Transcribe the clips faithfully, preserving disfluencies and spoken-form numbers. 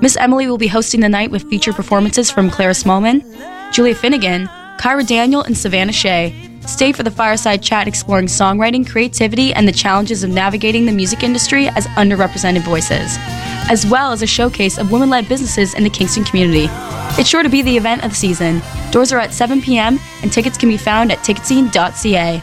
Miss Emily will be hosting the night with featured performances from Clara Smallman, Julia Finnegan, Kyra Daniel, and Savannah Shea. Stay for the fireside chat exploring songwriting, creativity, and the challenges of navigating the music industry as underrepresented voices, as well as a showcase of women-led businesses in the Kingston community. It's sure to be the event of the season. Doors are at seven p.m. and tickets can be found at ticketscene dot c a.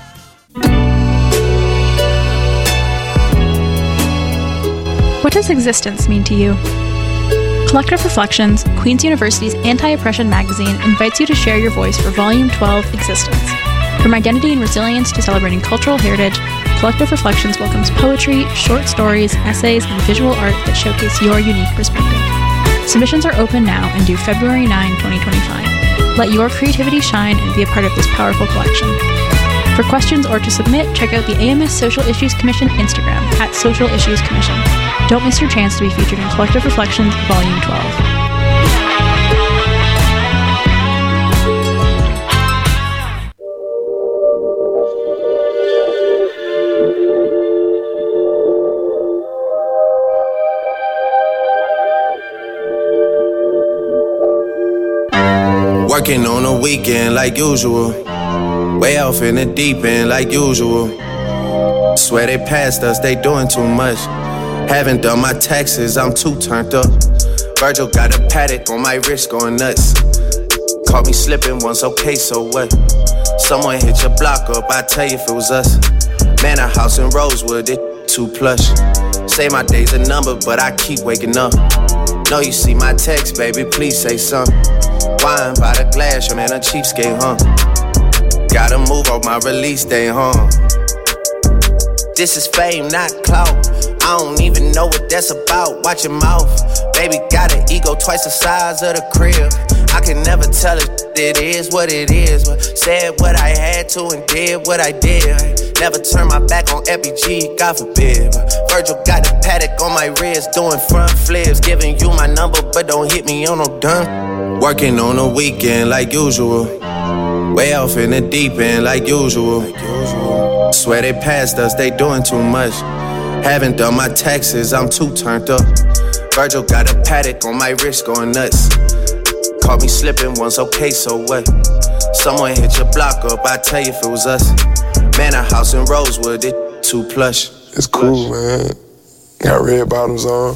What does existence mean to you? Collective Reflections, Queen's University's anti-oppression magazine, invites you to share your voice for Volume twelve, Existence. From identity and resilience to celebrating cultural heritage, Collective Reflections welcomes poetry, short stories, essays, and visual art that showcase your unique perspective. Submissions are open now and due February ninth, twenty twenty-five. Let your creativity shine and be a part of this powerful collection. For questions or to submit, check out the A M S Social Issues Commission Instagram at Social Issues Commission. Don't miss your chance to be featured in Collective Reflections Volume twelve. Working on a weekend like usual. Way off in the deep end like usual. Swear they passed us, they doing too much. Haven't done my taxes, I'm too turned up. Virgil got a paddock on my wrist going nuts. Caught me slipping once, okay, so what? Someone hit your block up, I tell you if it was us. Man, a house in Rosewood, it too plush. Say my day's a number, but I keep waking up. Know you see my text, baby, please say something. Wine by the glass, your man a cheapskate, huh? Gotta move on my release day, huh? This is fame, not clout. I don't even know what that's about. Watch your mouth. Baby got an ego twice the size of the crib. I can never tell it, it is what it is. But said what I had to and did what I did. Never turn my back on F B G, God forbid. But Virgil got the paddock on my wrist, doing front flips. Giving you my number, but don't hit me on no done. Working on a weekend like usual. Way off in the deep end like usual. Swear they passed us, they doing too much. Haven't done my taxes, I'm too turned up. Virgil got a paddock on my wrist going nuts. Caught me slipping once, okay, so what? Someone hit your block up, I tell you if it was us. Man, a house in Rosewood, it too plush. It's cool, man. Got red bottoms on.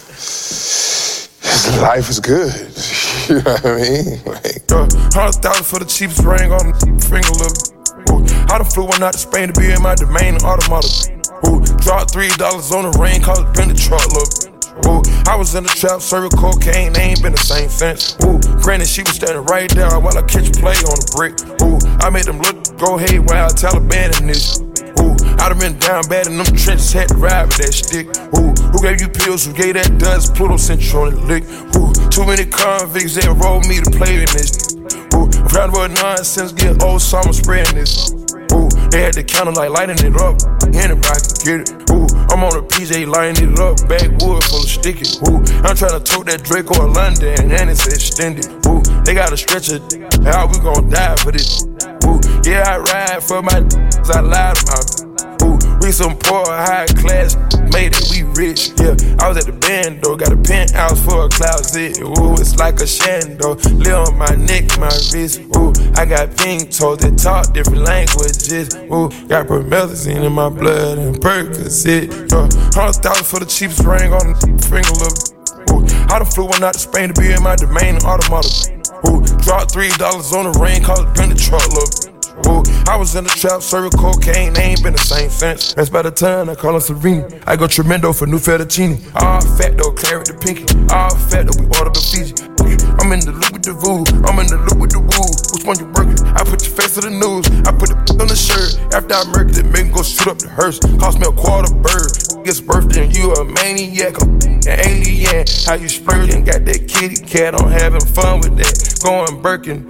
Life is good. You know what I mean? Like, uh, Hundred thousand for the cheapest ring on the finger, look. Ooh, I done flew one out to Spain to be in my domain and automata. Ooh, dropped three dollars on the ring, cause it been the truck, look. Ooh, I was in the trap, serving cocaine, they ain't been the same since. Ooh, granted, she was standing right there while I catch play on the brick. Ooh, I made them look, go hey, while Taliban in this. Ooh, I done been down bad in them trenches, had to ride with that stick. Ooh, who gave you pills, who gave that dust? Pluto sent you on the lick. Ooh, too many convicts, they rolled me to play in this. Ooh, I'm proud about nonsense, get old, so I'm spreading this. Ooh, they had the counter like lighting it up. Anybody can get it. Ooh, I'm on a P J lighting it up. Backwood full of sticky. Ooh, I'm trying to tote that Draco in London and it's extended. Ooh, they got a stretcher. How we gon' die for this? Ooh, yeah, I ride for my cause I lied about it. Ooh, we some poor, high class, made it, we rich, yeah. I was at the band, though, got a penthouse for a closet. Ooh, it's like a shando, live on my neck, my wrist. Ooh, I got pink toes that talk different languages. Ooh, got promethazine in my blood and Percocet. Uh, Hundred thousand for the cheapest ring on the finger, look. Ooh, I done flew one out to Spain to be in my domain and automata. Ooh, dropped three dollars on the ring, cause it been the truck, look. Ooh, I was in the trap, serving cocaine, they ain't been the same since. That's by the time I call her Serena. I go tremendo for new fettuccine. All fat though, claret the pinky. All fat though, we order the Fiji. I'm in the loop with the voo, I'm in the loop with the woo. Which one you working? I put your face to the news, I put the on the shirt. After I murdered it, make me go shoot up the hearse. Cost me a quarter bird. Gets birthday and you a maniac, an alien. How you splurging? Got that kitty cat, I'm having fun with that. Going Birkin.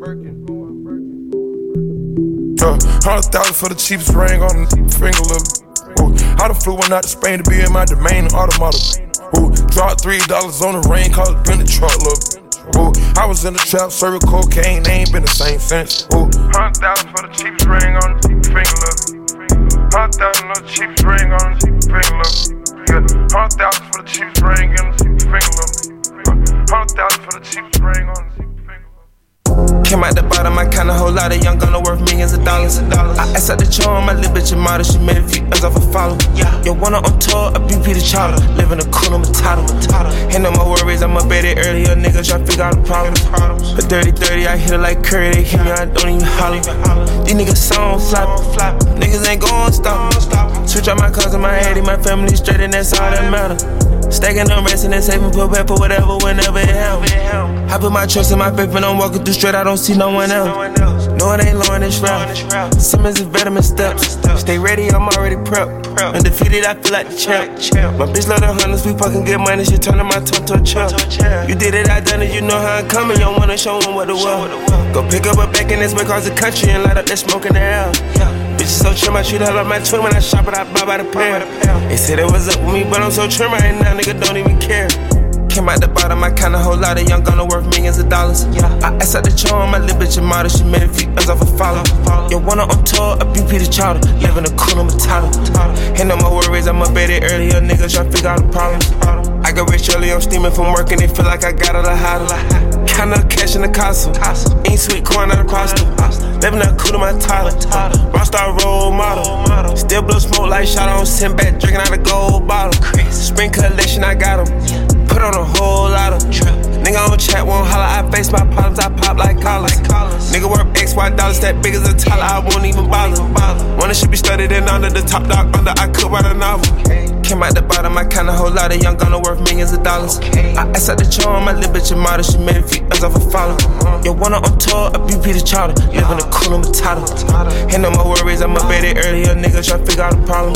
Uh, Hundred thousand for the cheapest ring on the finger, look. Ooh, I done flew one out to Spain to be in my domain and automata. Ooh, dropped three dollars on the ring, cause it been the truck, look. Ooh, I was in the trap, serving cocaine, they ain't been the same since. Ooh, hundred thousand for the cheapest ring on the finger, look. Hundred thousand for the cheapest ring on the finger, look. Yeah, hundred thousand for the cheapest ring on the finger, look. Uh, the cheapest ring on the Came out the bottom, I count a whole lot of young gunner worth millions of dollars. I asked out the charm, my little bitch a model, she made a few M's off a follow. Yo, one on tour, a B P the Charter, living a cool Matata. Ain't no more worries, I'm up at it earlier, niggas try to figure out the problems. But thirty thirty, I hit it like Curry, they hit me, I don't even holler. These niggas song flop, niggas ain't gon' stop. Switch out my cars in my head, my family straight, and that's all that matter. Stacking them, resting and saving, put pepper, whatever, whenever it helps. I put my trust in my faith and I'm walking through straight, I don't see no one else. No, it ain't long this route. Simmons is vitamin steps. Stay ready, I'm already prepped. Undefeated, I feel like the champ. My bitch love the hunters, we fucking get money, she turning my tongue to a champ. You did it, I done it, you know how I'm coming, you don't wanna show them what the world. Go pick up a back in this way across the country and light up that smoke in the air. Bitches so trim, I treat her like my twin. When I shop it, I buy by the pair. They said it was up with me, but I'm so trim right now, nigga don't even care. Came out the bottom, I count a whole lot of young gunner worth millions of dollars. I asked out the charm, my little bitch a model, she made a few M's off a follow. Yo, one on tour, a B P the Charter, living a cool Matata. Ain't no more worries, I'm up at it earlier, niggas try to figure out the problems. I got rich early, I'm steaming from work and it feel like I got all the hottest. Count up cash in the castle, ain't sweet corn out of pasta. Living a cool Matata, rockstar role model. Still blow smoke like shot on, sitting back drinking out a gold bottle. Spring collection, I got 'em. Put on a whole lot of trip. Nigga on chat, won't holler. I face my problems, I pop like collars. Nigga work X, Y dollars, that big as a Tyler, I won't even bother. Wanna should be studied in under the top dog under, I could write a novel. Came out the bottom, I count a whole lot of young gunner worth millions of dollars. I asked out the charm, my little bitch a model, she made a few M's off a follow. Yo, one on tour, a B P the Charter, living a cool Matata. Ain't no more worries, I'm up at it earlier, niggas try to figure out the problems.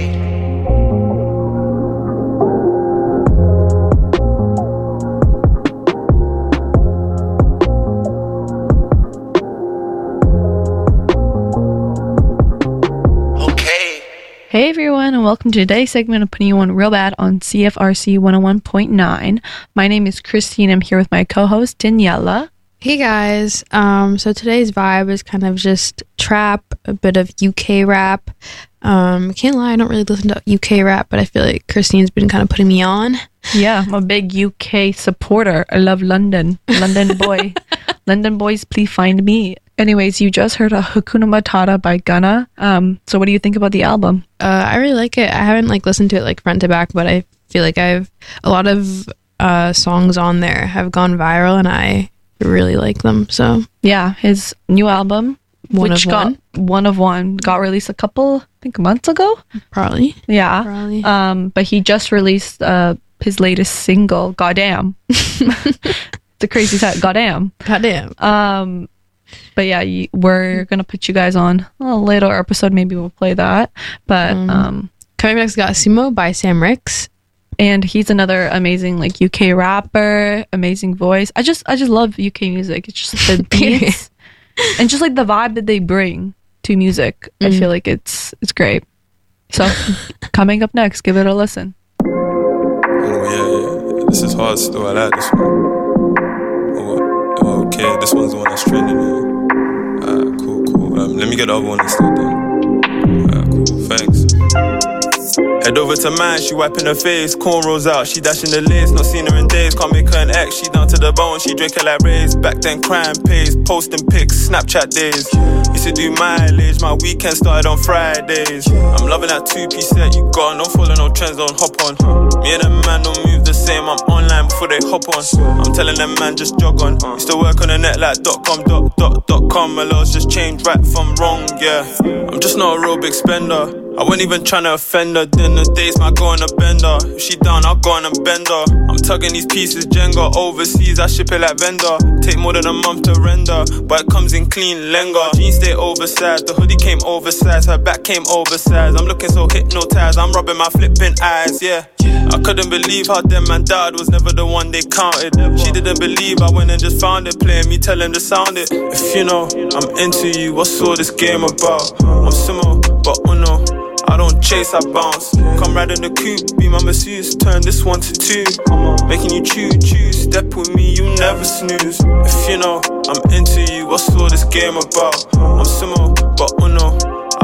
Hey everyone, and welcome to today's segment of Putting You On Real Bad on C F R C one oh one point nine. My name is Christine. I'm here with my co-host Daniela. Hey guys. Um, so today's vibe is kind of just trap, a bit of U K rap. Um, can't lie, I don't really listen to U K rap, but I feel like Christine's been kind of putting me on. Yeah, I'm a big U K supporter. I love London. London boy. London boys, please find me. Anyways, you just heard a Hakuna Matata by Gunna. Um, so what do you think about the album? Uh, I really like it. I haven't like listened to it like front to back, but I feel like I've a lot of uh, songs on there have gone viral, and I really like them. So yeah, his new album, One which of got One, one of one, got released a couple, I think, months ago. Probably. Yeah. Probably. Um, but he just released uh his latest single, Goddamn. It's a crazy title, Goddamn. Goddamn. Um. But yeah, you, we're gonna put you guys on a later episode. Maybe we'll play that. But Mm. um, Coming next, got Simo by Sam Ricks. and he's another amazing like U K rapper, amazing voice. I just I just love U K music. It's just the beats and just like the vibe that they bring to music. I Mm. feel like it's it's great. So coming up next, give it a listen. Oh yeah, yeah. This is hard still. I like this one. Oh, okay, this one's the one that's trending. Yeah. Alright, cool, cool. Um, let me get the other one instead then. Alright, cool. Thanks. Head over to mine, she wiping her face, cornrows out, she dashing the lace. Not seen her in days, can't make her an ex. She down to the bone, she drink her like Rays. Back then crime pays, posting pics, Snapchat days. Used to do mileage, my weekend started on Fridays. I'm loving that two-piece set you got, don't follow no trends, don't hop on. Me and them man don't move the same, I'm online before they hop on. I'm telling them man just jog on. Used to work on the net like dot com, dot, dot, dot com. My laws just changed right from wrong, yeah. I'm just not a real big spender. I wasn't even tryna offend her. Then the days my go on a bender. If she down, I'll go on and bend her. I'm tugging these pieces Jenga. Overseas, I ship it like vendor. Take more than a month to render, but it comes in clean Lenga. Jeans stay oversized, the hoodie came oversized, her back came oversized. I'm looking so hypnotized, I'm rubbing my flipping eyes, yeah. I couldn't believe how them man died, was never the one they counted. She didn't believe I went and just found it, playing me, tell him to sound it. If you know, I'm into you, what's all this game about? I'm Simo, but Uno, I don't chase, I bounce. Come ride in the coupe, be my masseuse, turn this one to two. Making you chew, chew, step with me, you never snooze. If you know, I'm into you, what's all this game about? I'm Simo, but Uno,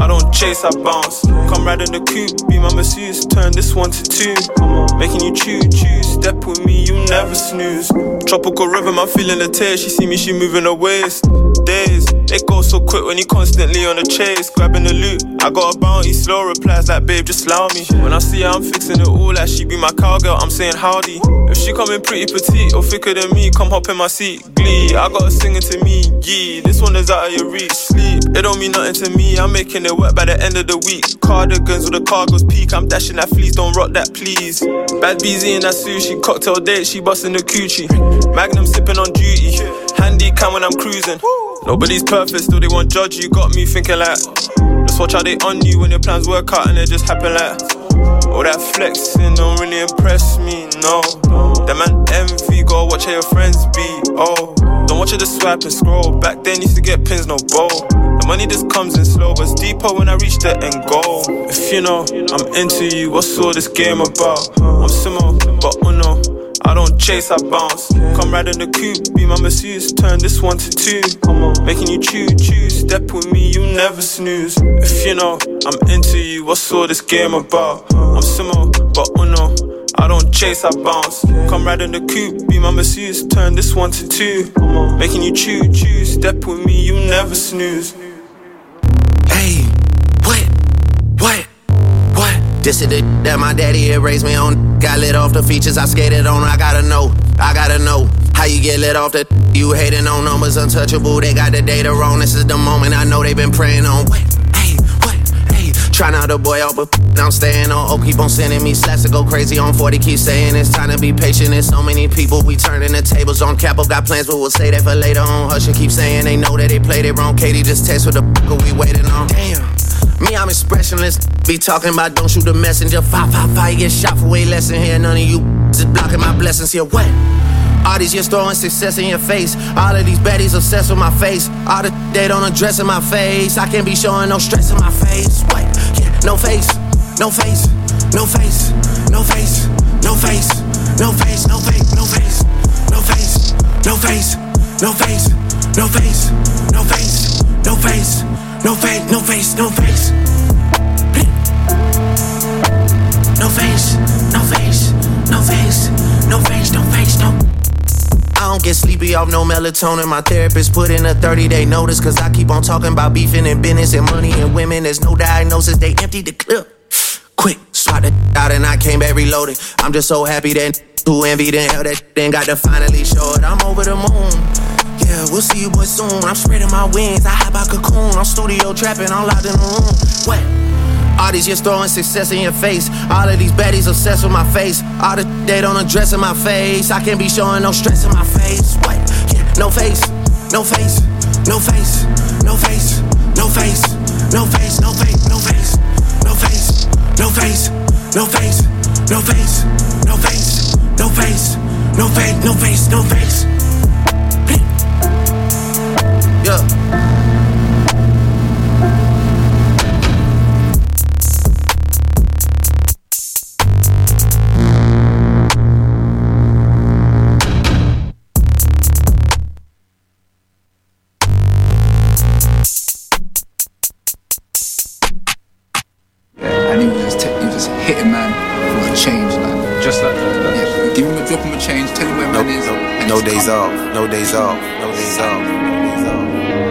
I don't chase, I bounce. Come ride in the coupe, be my masseuse. Turn this one to two, making you chew, chew. Step with me, you never snooze. Tropical rhythm, I'm feeling the tears. She see me, she moving her waist. Days, it goes so quick when you constantly on the chase. Grabbing the loot, I got a bounty. Slow replies like, babe, just allow me. When I see her, I'm fixing it all like she be my cowgirl. I'm saying howdy. If she coming pretty petite or thicker than me, come hop in my seat. Glee, I got her singing to me. Yeah, this one is out of your reach. Sleep, it don't mean nothing to me. I'm making it work by the end of the week. Cardigans with the cargo's peak. I'm dashing that fleece, don't rock that please. Bad B Z in that sushi. Cocktail date, she busting the coochie. Magnum sipping on duty. Handy cam when I'm cruising. Nobody's perfect, still they won't judge you. Got me thinking like, just watch how they on you when your plans work out and it just happen like. All that flexing don't really impress me, no. That man envy, gotta watch how your friends be, oh. Don't watch it just swipe and scroll. Back then used to get pins, no bowl. The money just comes in slow, but it's deeper when I reach the end goal. If you know, I'm into you, what's all this game about? I'm similar, but uno. I don't chase, I bounce. Come ride in the coupe, be my masseuse. Turn this one to two, making you chew, chew. Step with me, you never snooze. If you know, I'm into you, what's all this game about? I'm similar, but uno. I don't chase, I bounce. Come ride in the coupe, be my masseuse. Turn this one to two, making you chew, chew. Step with me, you never snooze. Hey, what? What? What? This is the that my daddy had raised me on. Got lit off the features I skated on. I gotta know, I gotta know how you get lit off the. You hating on numbers untouchable. They got the data wrong. This is the moment I know they've been praying on. What? Hey, what? Hey, try not to boy off, but I'm staying on. Oh, keep on sending me slaps to go crazy on forty. Keep saying it's time to be patient. There's so many people we turning the tables on. Capo got plans, but we'll say that for later on. Usher keep saying they know that they played it wrong. Katie just text with the fuck we waiting on. Damn. Me, I'm expressionless. Be talking about don't shoot the messenger. Five, five, five, get shot for way less than here. None of you just blocking my blessings here. What? All these years throwing success in your face. All of these baddies obsessed with my face. All the they don't address in my face. I can't be showing no stress in my face. What? Yeah, no face, no face, no face, no face, no face, no face, no face, no face, no face, no face, no face, no face, no face, no face. No face, no face, no face. No face, no face, no face, no face, no face, no. I don't get sleepy off no melatonin. My therapist put in a thirty day notice. Cause I keep on talking about beefing and business and money and women. There's no diagnosis, they emptied the clip. Quick, swat it out and I came back reloaded. I'm just so happy that who envied and hell that then got to finally show it. I'm over the moon. Yeah, we'll see you boys soon. I'm spreading my wings, I hop out cocoon. I'm studio trapping, I'm locked in the room. What? All these years throwing success in your face. All of these baddies obsessed with my face. All the they don't address in my face. I can't be showing no stress in my face. What? Yeah, no face, no face, no face, no face, no face, no face, no face, no face, no face, no face, no face, no face, no face, no face, no face, no face, no face. Yeah. Yeah, and he was just t- he was just hitting man with a change, like just like that. Like, yeah, give him a drop him a change, tell him where no, man is. No, no days off, no days off, no days off, no days off.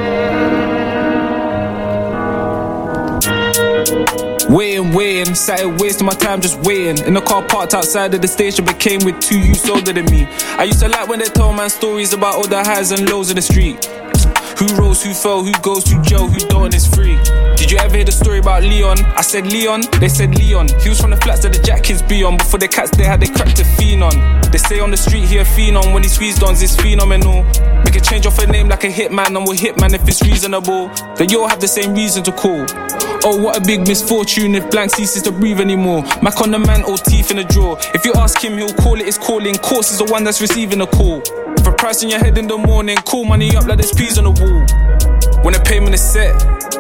Waiting, waiting, sat here wasting my time just waiting. In the car parked outside of the station, but came with two youths older than me. I used to like when they told man stories about all the highs and lows in the street. Who rose, who fell, who goes to jail, who don't is free. Did you ever hear the story about Leon? I said Leon, they said Leon. He was from the flats that the jack kids be on. Before the cats they had they cracked a fiend on. They say on the street he a fiend on. When he squeezed on, it's phenomenal. Make a change off a name like a hitman, and we'll hitman if it's reasonable. Then you all have the same reason to call. Oh, what a big misfortune if blank ceases to breathe anymore. Mac on the man or teeth in the drawer. If you ask him, he'll call it his calling. Course is the one that's receiving a call. For a price in your head in the morning, call money up like there's peas on the wall. When the payment is set,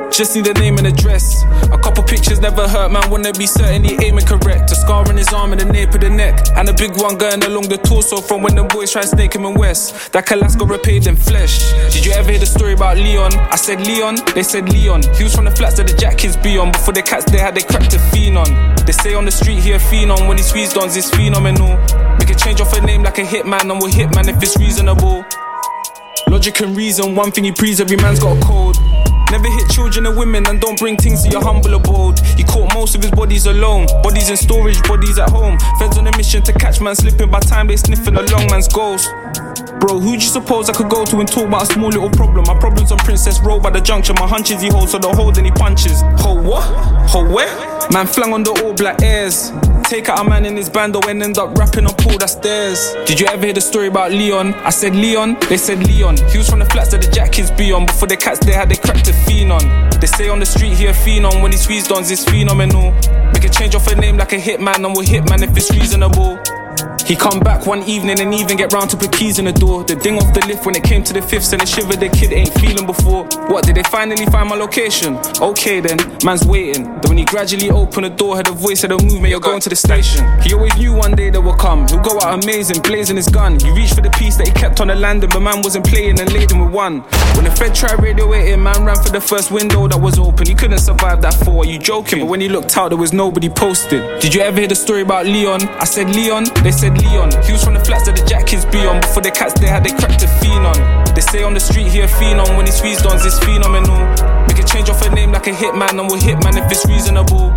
Just need a name and address. A couple pictures never hurt, man. Wanna be certain he aiming correct. A scar on his arm and a nape of the neck, and a big one going along the torso from when the boys tried snake him in West. That Calas got repaid in flesh. Did you ever hear the story about Leon? I said Leon, they said Leon. He was from the flats that the jack kids be on. Before the cats they had they cracked a fiend on. They say on the street he a fiend on. When he squeezed on, it's phenomenal. Make a change off a name like a hitman, and we'll hit man if it's reasonable. Logic and reason, one thing he proves, every man's got a code. Never hit children and women, and don't bring things to your humble abode. He caught most of his bodies alone. Bodies in storage, bodies at home. Feds on a mission to catch man slipping. By time they sniffing a long man's ghost. Bro, who'd you suppose I could go to and talk about a small little problem? My problem's on Princess Road by the junction. My hunches he holds, so don't hold any punches. Hold what? Hold where? Man flang on the all black airs. Take out a man in his bando and end up rapping up all that stairs. Did you ever hear the story about Leon? I said Leon, they said Leon. He was from the flats that the jack kids be on. Before the cats they had they cracked a fiend on. They say on the street he a fiend on. When he squeezed on, it's phenomenal. Make a change off a name like a hitman, and we'll hit man if it's reasonable. He come back one evening and even get round to put keys in the door. The ding off the lift when it came to the fifths and the shiver the kid ain't feeling before. What, did they finally find my location? Okay then, man's waiting. Then when he gradually opened the door, heard a voice said, "Oh move mate, you're going to the station." He always knew one day they would come. He'll go out amazing, blazing his gun. He reached for the piece that he kept on the landing, but man wasn't playing and laid him with one. When the Fed tried radio waiting, man ran for the first window that was open. He couldn't survive that fall, are you joking? But when he looked out, there was nobody posted. Did you ever hear the story about Leon? I said Leon, they said Leon. He was from the flats that the jack kids be on. Before the cats they had they cracked a fiend on. They say on the street he a fiend on. When he squeezed on, it's phenomenal. Make a change off a name like a hitman, and we'll hit man if it's reasonable.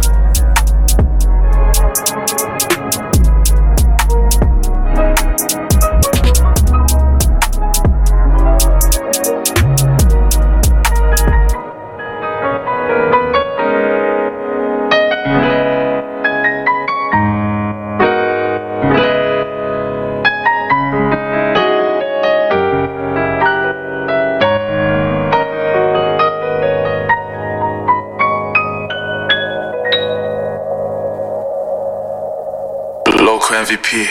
M V P.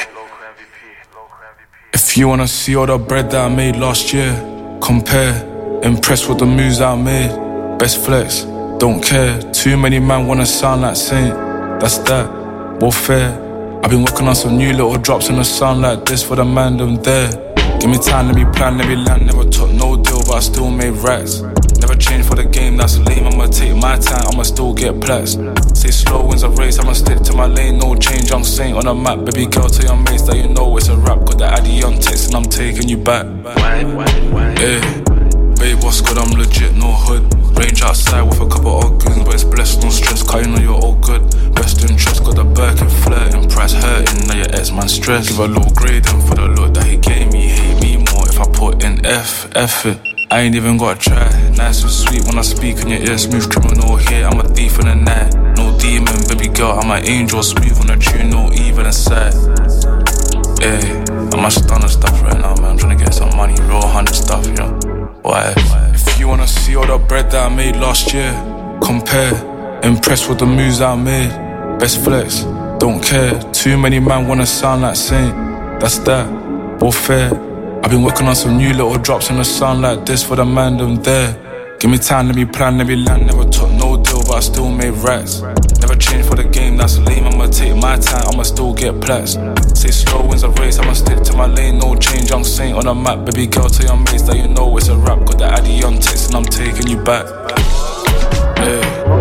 If you wanna see all the bread that I made last year, compare, impressed with the moves I made. Best flex, don't care. Too many man wanna sound like Saint. That's that, more fair. I've been working on some new little drops in the sound like this for the man them there. Give me time, let me plan, let me land. Never took no deal, but I still made racks. Never change for the game, that's lame. I'ma take my time, I'ma still get plats. Say slow wins a race, I'ma stick to my lane. No change, I'm Saint on the map. Baby girl, tell your mates that you know it's a rap. Got the addy on text and I'm taking you back. Yeah, babe, what's good, I'm legit, no hood. Range outside with a couple of goons, but it's blessed, no stress. Cause you know you're all good. Best interest, got the Birkin flirting. Price hurting, now your ex-man stress. Give a low grading for the look that he gave me. Hate me more if I put in F, F it. I ain't even gotta try. Nice and sweet when I speak in your ear. Smooth criminal here, I'm a thief in the night. No demon, baby girl, I'm an angel. Smooth on the tune, no evil inside. Hey, I'm a stunner stuff right now, man. I'm trying to get some money, real hundred stuff, you know. Why? If you wanna see all the bread that I made last year, compare, impressed with the moves I made. Best flex, don't care. Too many man wanna sound like Saint. That's that, all fair. I've been working on some new little drops in the sound like this for the man them there. Give me time, let me plan, let me land. Never took no deal, but I still made racks. Never change for the game, that's lame. I'ma take my time, I'ma still get plats. Say slow wins a race, I'ma stick to my lane. No change, I'm Saint on the map. Baby girl, tell your mates that you know it's a rap. Got the addy on text and I'm taking you back. Yeah.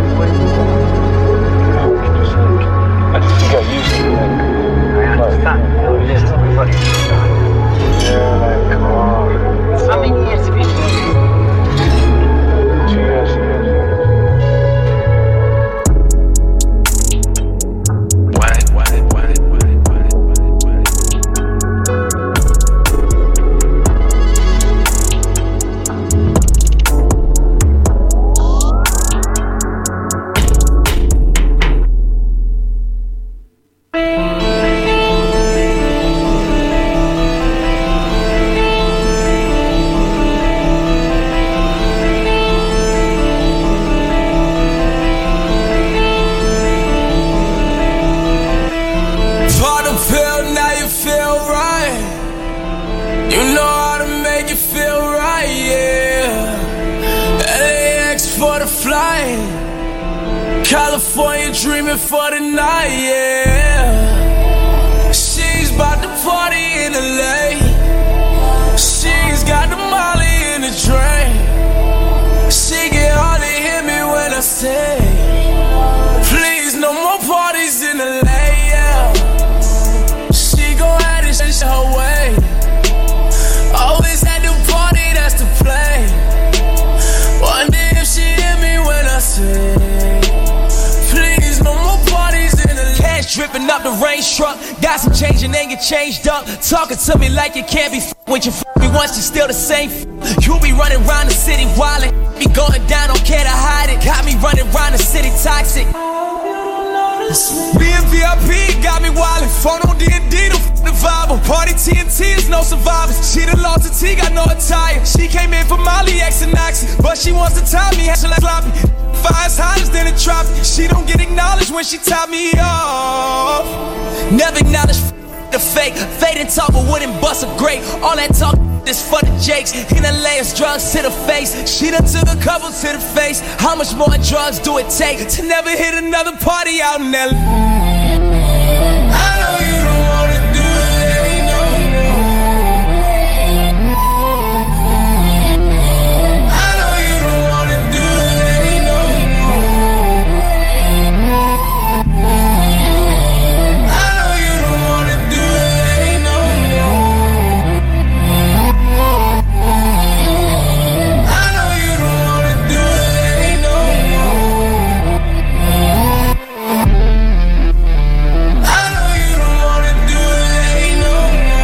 I just got used to it. I understand. Like, yeah, like, come on. How many years have you been? Two years. For the flying. California dreaming for the night, yeah. She's about to party in L A. She's got the Molly in the drain. She can hardly hear me when I say, please, no more parties in L A, yeah. She gon' have this shit her way. Always had to party, that's the play. Wonder if she hear me when I say, please, no more parties in the cash dripping up the range truck. Got some change and ain't get changed up. Talking to me like you can't be f- when you f- me once, you still the same f- You be running around the city wildin'. Be going down, don't care to hide it. Got me running around the city toxic. Being V I P got me wildin'. Phone on D and D, don't f*** the vibe. Party T N T is no survivors. She done lost her T, got no attire. She came in for Molly, X and Oxy, but she wants to tie me, she like sloppy. Fire's hottest than a tropic. She don't get acknowledged when she top me off. Never acknowledge f- the fake. Fade and talk but wouldn't bust a grape. All that talk is for the jakes. In L A it's drugs to the face. She done took a couple to the face. How much more drugs do it take to never hit another party out in L A? I know you don't wanna do it, no, no. I know you don't wanna do it, no, no. I know you don't wanna do it, no, no. I know you don't wanna do it, no, no. I know you don't wanna do it, no,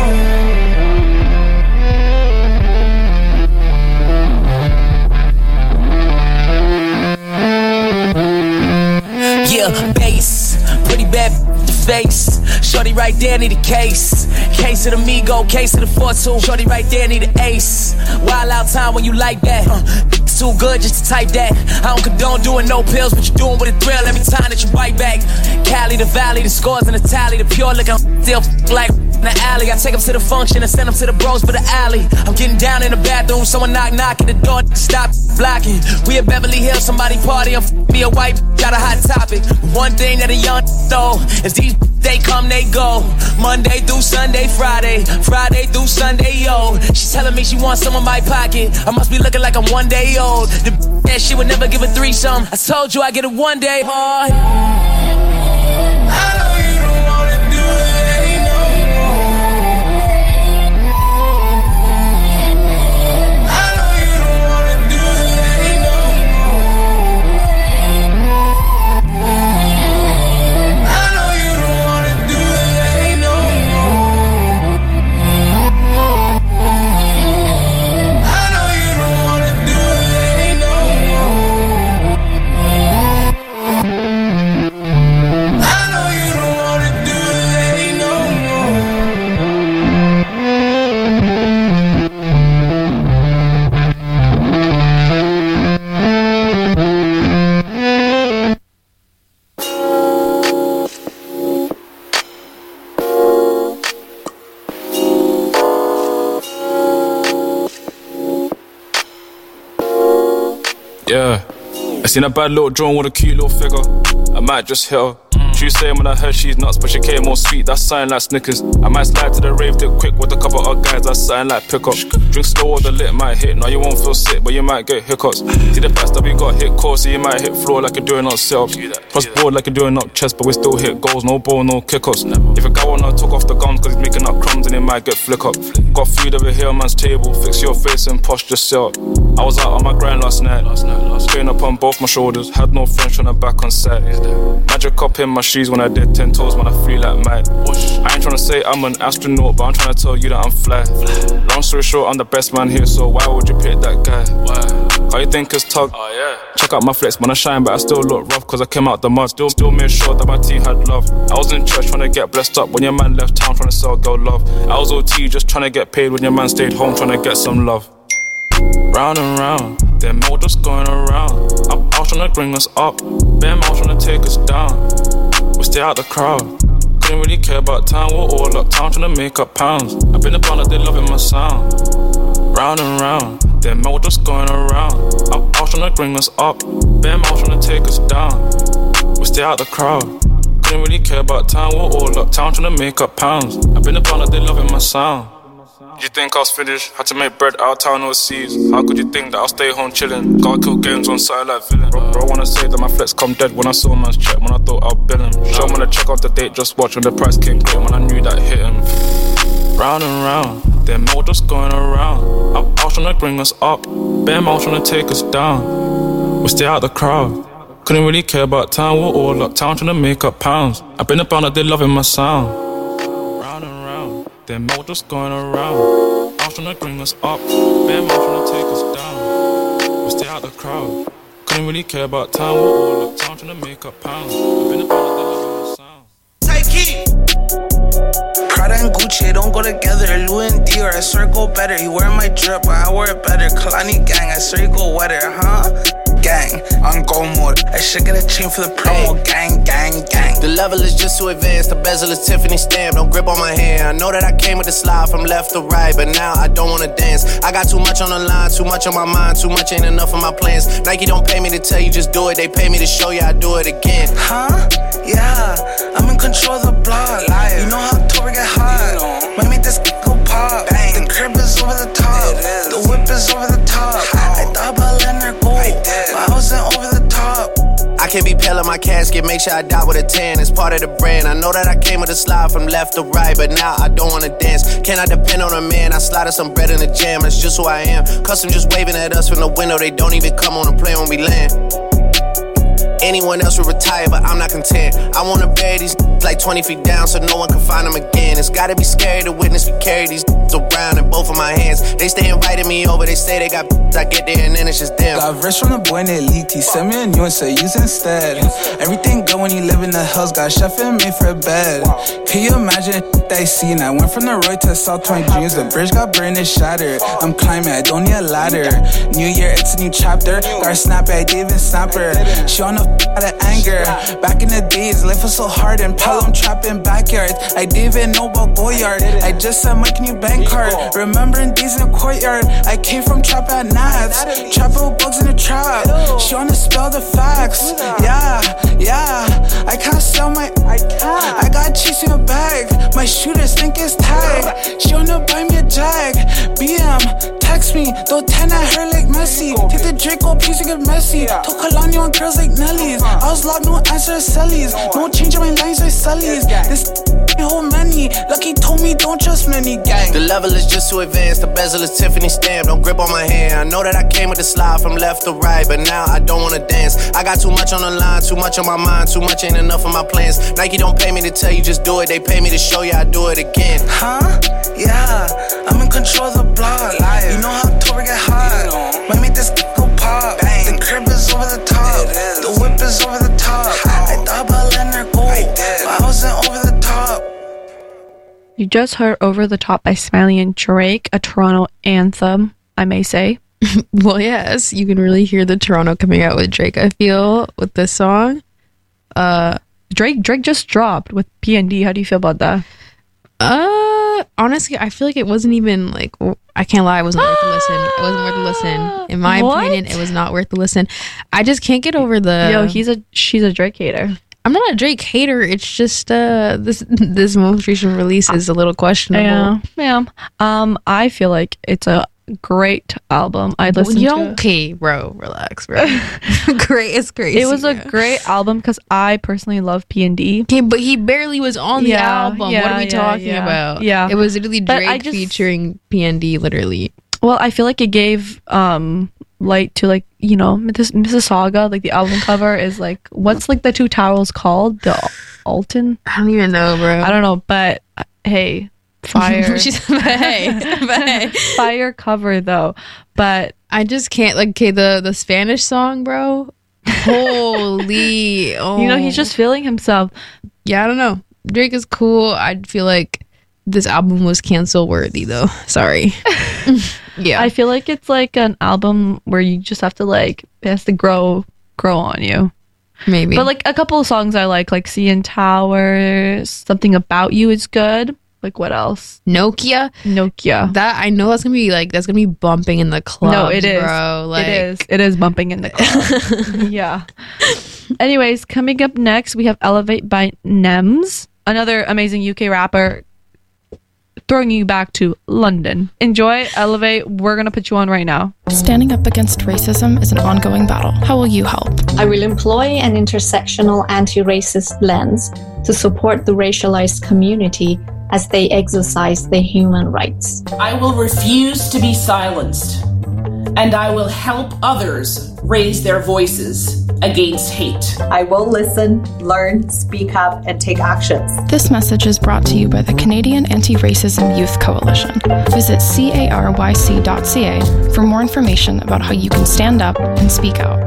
no. Yeah, bass, pretty bad the face. Shorty right there need a case. Case of the Migo, case of the four two. Shorty right there need an ace. Wild out time when you like that. Uh, it's too good just to type that. I don't condone doing no pills, but you're doing with a thrill every time that you bite back. Cali, the valley, the scores and the tally. The pure liquor still like in the alley. I take them to the function and send them to the bros for the alley. I'm getting down in the bathroom, someone knock knock at the door, stop blocking. We at Beverly Hills, somebody party, I'm me a white, got a hot topic. One thing that a young though is these they come, they go. Monday through Sunday, Friday, Friday through Sunday, yo. She's telling me she wants some of my pocket. I must be looking like I'm one day old. The that she would never give a threesome. I told you I get it one day hard. Yeah, I seen a bad little drone with a cute little figure. I might just hit her. She saying when I heard she's nuts, but she came more sweet, that's something like Snickers. I might slide to the rave, dip quick with a couple of guys, that's something like pickup. Drink slow or the lit might hit, now you won't feel sick, but you might get hiccups. See the fact that we got hit core, so you might hit floor like you're doing up sit-ups. Cross board like you're doing up chest, but we still hit goals, no ball, no kick-ups. If a guy wanna talk off the gums, cause he's making up crumbs and he might get flick up. Got food over here on man's table, fix your face and posture sit up. I was out on my grind last night, strain up on both my shoulders, had no friends trying to back on set. Magic up in my shoes when I did ten toes when I flew like Mike. I ain't tryna say I'm an astronaut, but I'm tryna tell you that I'm fly. Long story short, I'm the best man here, so why would you pick that guy? Why? How you think it's tug? Oh, yeah. Check out my flex, man, I shine, but I still look rough, cause I came out the mud. Still, still made sure that my team had love. I was in church tryna get blessed up when your man left town tryna sell girl love. I was O T just tryna get paid when your man stayed home tryna get some love. Round and round, them all just going around. I'm out tryna bring us up, them out tryna take us down. We stay out the crowd, couldn't really care about time. We're all uptown tryna make up pounds. I've been the one that they loving my sound. Round and round, Them men were just going around. I, I was trying to bring us up. Them men were trying to take us down. We stay out the crowd. Didn't really care about time. We're all uptown trying to make up pounds. I've been upon that they loving my sound. You think I was finished? Had to make bread out of town overseas. How could you think that I'll stay home chillin'? Gotta kill games on side like villain. Bro, bro, wanna say that my flex come dead when I saw man's check. When I thought I'll bill him. Show him when I check out the date, just watch when the price came clear. When I knew that hit him. Round and round, them men were just going around. I, I was trying to bring us up. Them men were trying to take us down. We stay out the crowd. Couldn't really care about time. We're all uptown trying to make up pounds. I've been about that they loving my sound. Them men were just going around. I was trying to bring us up. Them men trying to take us down. We stay out the crowd. Couldn't really care about time. We're all uptown trying to make up pounds. I've been about that they loving my sound. Take it. Prada and Gucci don't go together. Louis and Dior, I swear go better. He wear my drip, but I wear it better. Kalani gang, I swear you go wetter, huh? Gang, on go mode. I should get a chain for the promo. Gang, gang, gang. The level is just too advanced. The bezel is Tiffany stamp. Don't grip on my hand. I know that I came with the slide from left to right, but now I don't wanna dance. I got too much on the line, too much on my mind, too much ain't enough of my plans. Nike don't pay me to tell you just do it. They pay me to show you I do it again. Huh? Yeah, I'm in control of the block. Liar. You know how October get hot. Might make this go pop. Bang. The crib is over the top. The whip is over the top. How? I thought about letting her go, I did. But I wasn't over the top. I can't be pale in my casket, make sure I die with a tan. It's part of the brand. I know that I came with a slide from left to right, but now I don't wanna dance. Can I depend on a man? I slide some bread in the jam, that's just who I am. Custom just waving at us from the window, they don't even come on the plane when we land. Anyone else would retire, but I'm not content. I wanna bury these like twenty feet down so no one can find them again. It's gotta be scary to witness me carry these around in both of my hands. They stay inviting me over, they say they got I get there and then it's just them. Got rich from the boy and it leaked. He sent me a new and said use instead. Everything good when you live in the hills. Got chef and made for a bed. Can you imagine that I seen? I went from the Roy to South Point Dreams. The bridge got burned and shattered. I'm climbing, I don't need a ladder. New year, it's a new chapter. Got her snap at David Snapper. She on the out of anger. Back in the days, life was so hard and Pelham trapping backyards. I didn't even know about Goyard. I just sent Mike new bank card. Remembering days in the courtyard. I came from trap at Nats. Trapping with bugs in the trap. She wanna spell the facts. Yeah, yeah. I can't sell my. I can't. I got cheese in a bag. My shooters think it's tag. She wanna buy me a jag. B M, text me. Throw ten at her like Messi. Take the Draco piece and get messy. Took Kalani on girls like Nelly's. I was locked, no answer to Sellies. No change in my lines like Sully's. This whole many. Lucky told me don't trust many gang. The level is just too advanced. The bezel is Tiffany stamp. Don't grip on my hand. I know that I came with the slide from left to right, but now I don't wanna dance. I got too much on the line, too much on my mind, too much ain't enough of my plans. Nike don't pay me to tell you just do it. They pay me to show you I do it again. Huh? Yeah, I'm in control of the block. Liar. You know how October get hot. Might make this go pop. Bang. The crib is over the top. The whip is over the top. How? I thought about letting her go, I did. But I wasn't over the top. You just heard Over the Top by Smiley and Drake, a Toronto anthem, I may say. Well, yes, you can really hear the Toronto coming out with Drake, I feel, with this song. Uh, Drake Drake just dropped with P N D. How do you feel about that? Uh, honestly, I feel like it wasn't even like, I can't lie, it wasn't worth the listen. It wasn't worth the listen. In my What? opinion, it was not worth the listen. I just can't get over the. Yo, he's a she's a Drake hater. I'm not a Drake hater. It's just uh this this most recent release is a little questionable. Yeah, yeah. Um, I feel like it's a great album. I listened Well, to. okay, bro, relax, bro. Great, it's crazy. It was a bro. great album because I personally love P and D. Okay, but he barely was on the Yeah, album. yeah, what are we yeah, talking yeah. about? Yeah. It was literally But Drake I just- featuring P and D, literally. Well, I feel like it gave um light to, like, you know, Miss- Mississauga. Like the album cover is like, what's like the two towels called? The Alton? I don't even know, bro. I don't know, but uh, hey, fire. She's but hey, but hey. Fire cover though. But I just can't, like, okay, the the Spanish song, bro. Holy, oh. you know, he's just feeling himself. Yeah, I don't know. Drake is cool. I feel like this album was cancel worthy, though. Sorry. Yeah, I feel like it's like an album where you just have to, like, it has to grow grow on you. Maybe. But like a couple of songs I like, like C N Towers, Something About You is good. Like what else? Nokia. Nokia. That I know that's gonna be like that's gonna be bumping in the club. No, it is, bro. Like, it is. It is bumping in the club. Yeah. Anyways, coming up next, we have Elevate by Nems, another amazing U K rapper. Throwing you back to London. Enjoy Elevate. We're gonna put you on right now. Standing up against racism is an ongoing battle. How will you help? I will employ an intersectional anti-racist lens to support the racialized community as they exercise their human rights. I will refuse to be silenced, and I will help others raise their voices against hate. I will listen, learn, speak up, and take actions. This message is brought to you by the Canadian Anti-Racism Youth Coalition. Visit caryc dot c a for more information about how you can stand up and speak out.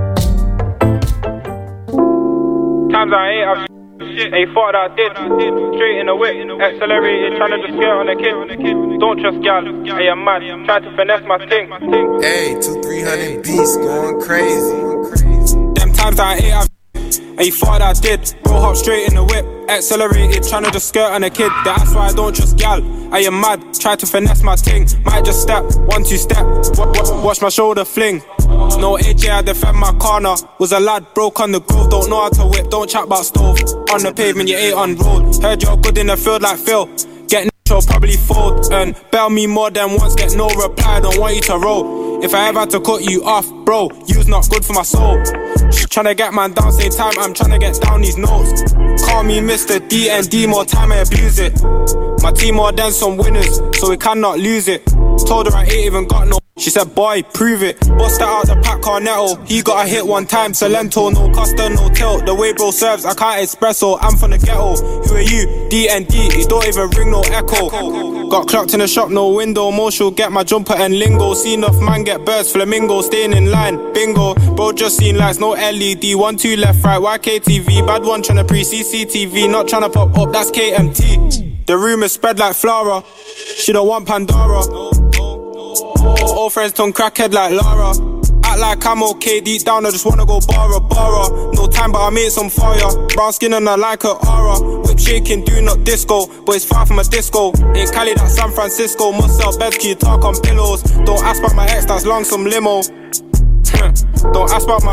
Times I ate, I've shit, ain't thought I did. Straight in the whip, accelerated, trying to just get on the kid. Don't trust gal, I am mad, try to finesse my thing. Hey, two, three hundred beats going crazy. Times I ate, I've and you thought I did. Bro, hop straight in the whip, accelerated, trying to just skirt on a kid. That's why I don't trust gal. I am mad, try to finesse my ting. Might just step, one, two step, watch my shoulder fling. No A J, I defend my corner. Was a lad, broke on the grove, don't know how to whip, don't chat about stove. On the pavement, you ain't on road. Heard you're good in the field like Phil. Get n***, probably fold. And bail me more than once, get no reply, don't want you to roll. If I ever had to cut you off, bro, you's not good for my soul. Tryna get man down, same time I'm tryna get down these notes. Call me Mister D and D, more time I abuse it. My team more than some winners, so we cannot lose it. Told her I ain't even got no. She said, boy, prove it. Bust that out the pack, Cornetto. He got a hit one time, Salento, no Costa, no tilt. The way bro serves, I can't espresso. I'm from the ghetto. Who are you? D and D, it don't even ring no echo. Got clocked in the shop, no window. Mosh'll get my jumper and lingo. See enough man get birds, flamingo. Staying in line, bingo. Bro just seen lights, no L E D. One, two, left, right, Y K T V. Bad one tryna pre C C T V. Not tryna pop up, that's K M T. The rumours spread like Flora. She don't want Pandora. Old friends turn crackhead like Lara. Act like I'm okay, deep down I just wanna go barra, barra. No time but I made some fire. Brown skin and I like her aura. Whip shaking, do not disco, but it's far from a disco. Ain't Cali, that's San Francisco. Must sell beds, can you talk on pillows? Don't ask about my ex, that's long some limo. Don't ask about my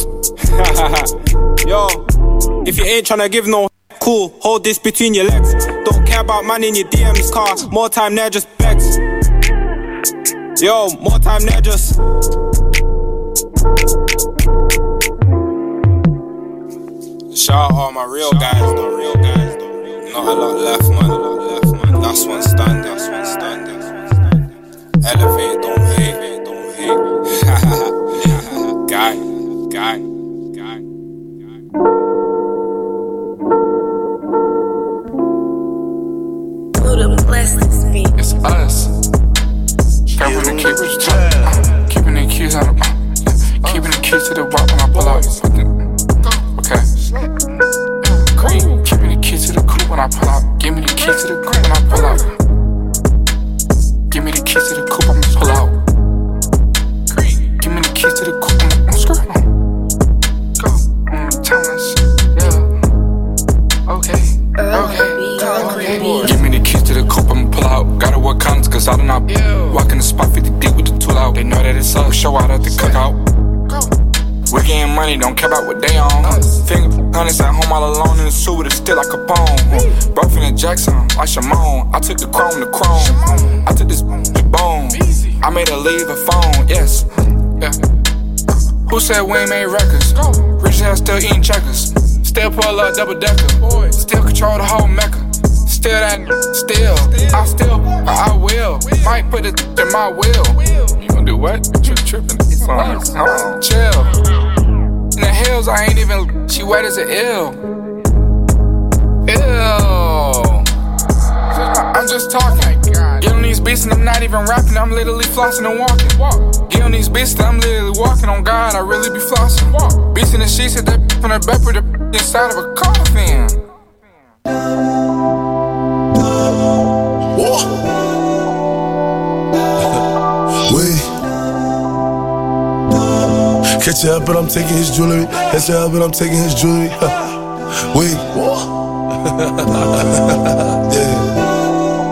yo, if you ain't tryna give no cool, hold this between your legs. Don't care about man in your D Ms car. More time there just begs. Yo, more time there just. Shout out all my real guys, though, real guys, though. Not a lot left, man, a lot left, man. That's one stand, that's one stand, that's one stand. Elevate, don't hate, don't hate. Guy, guy, guy, guy. Put them blessed this beat. It's us. Keeping the keys, what you talking? Keeping the keys on the, uh, keeping the keys to the walk when I pull out. Okay. Green. Keeping the keys to the coupe when I pull out. Give me the keys to the coupe when I pull out. Give me the keys to the coupe, I'ma pull out. Green. Give me the keys to the coupe, I'ma skirt on. Go. Mm, tell us. Yeah. Okay. Okay. Okay. Give me the keys to the coupe, I'ma pull out. Gotta work counts, cause I do not walk in the spot fifty deep with the tool out. They know that it's up, show out at the cookout. We getting money, don't care about what they on. Finger honest at home all alone in the suit with a still like a bone. Bro from the Jackson, like Shimon. I took the chrome to chrome. I took this the bone. I made her leave a phone, yes. Yeah. Who said we ain't made records? Rich ass still eating checkers. Still pull up double decker. Still control the whole mecca. Still that, still, I still, I, I will. Might put it in my will. You gon' do what? You trippin'? Uh, chill. In the hills, I ain't even, she wet as an ill. Ew. I'm just talking. Get on these beats and I'm not even rapping. I'm literally flossing and walking. Get on these beats and I'm literally walking. On God, I really be flossing. Beats in the sheets, hit that from the back with the inside of a coffin. Catch up, but I'm taking his jewelry. Catch up, but I'm taking his jewelry. Wait. Yeah.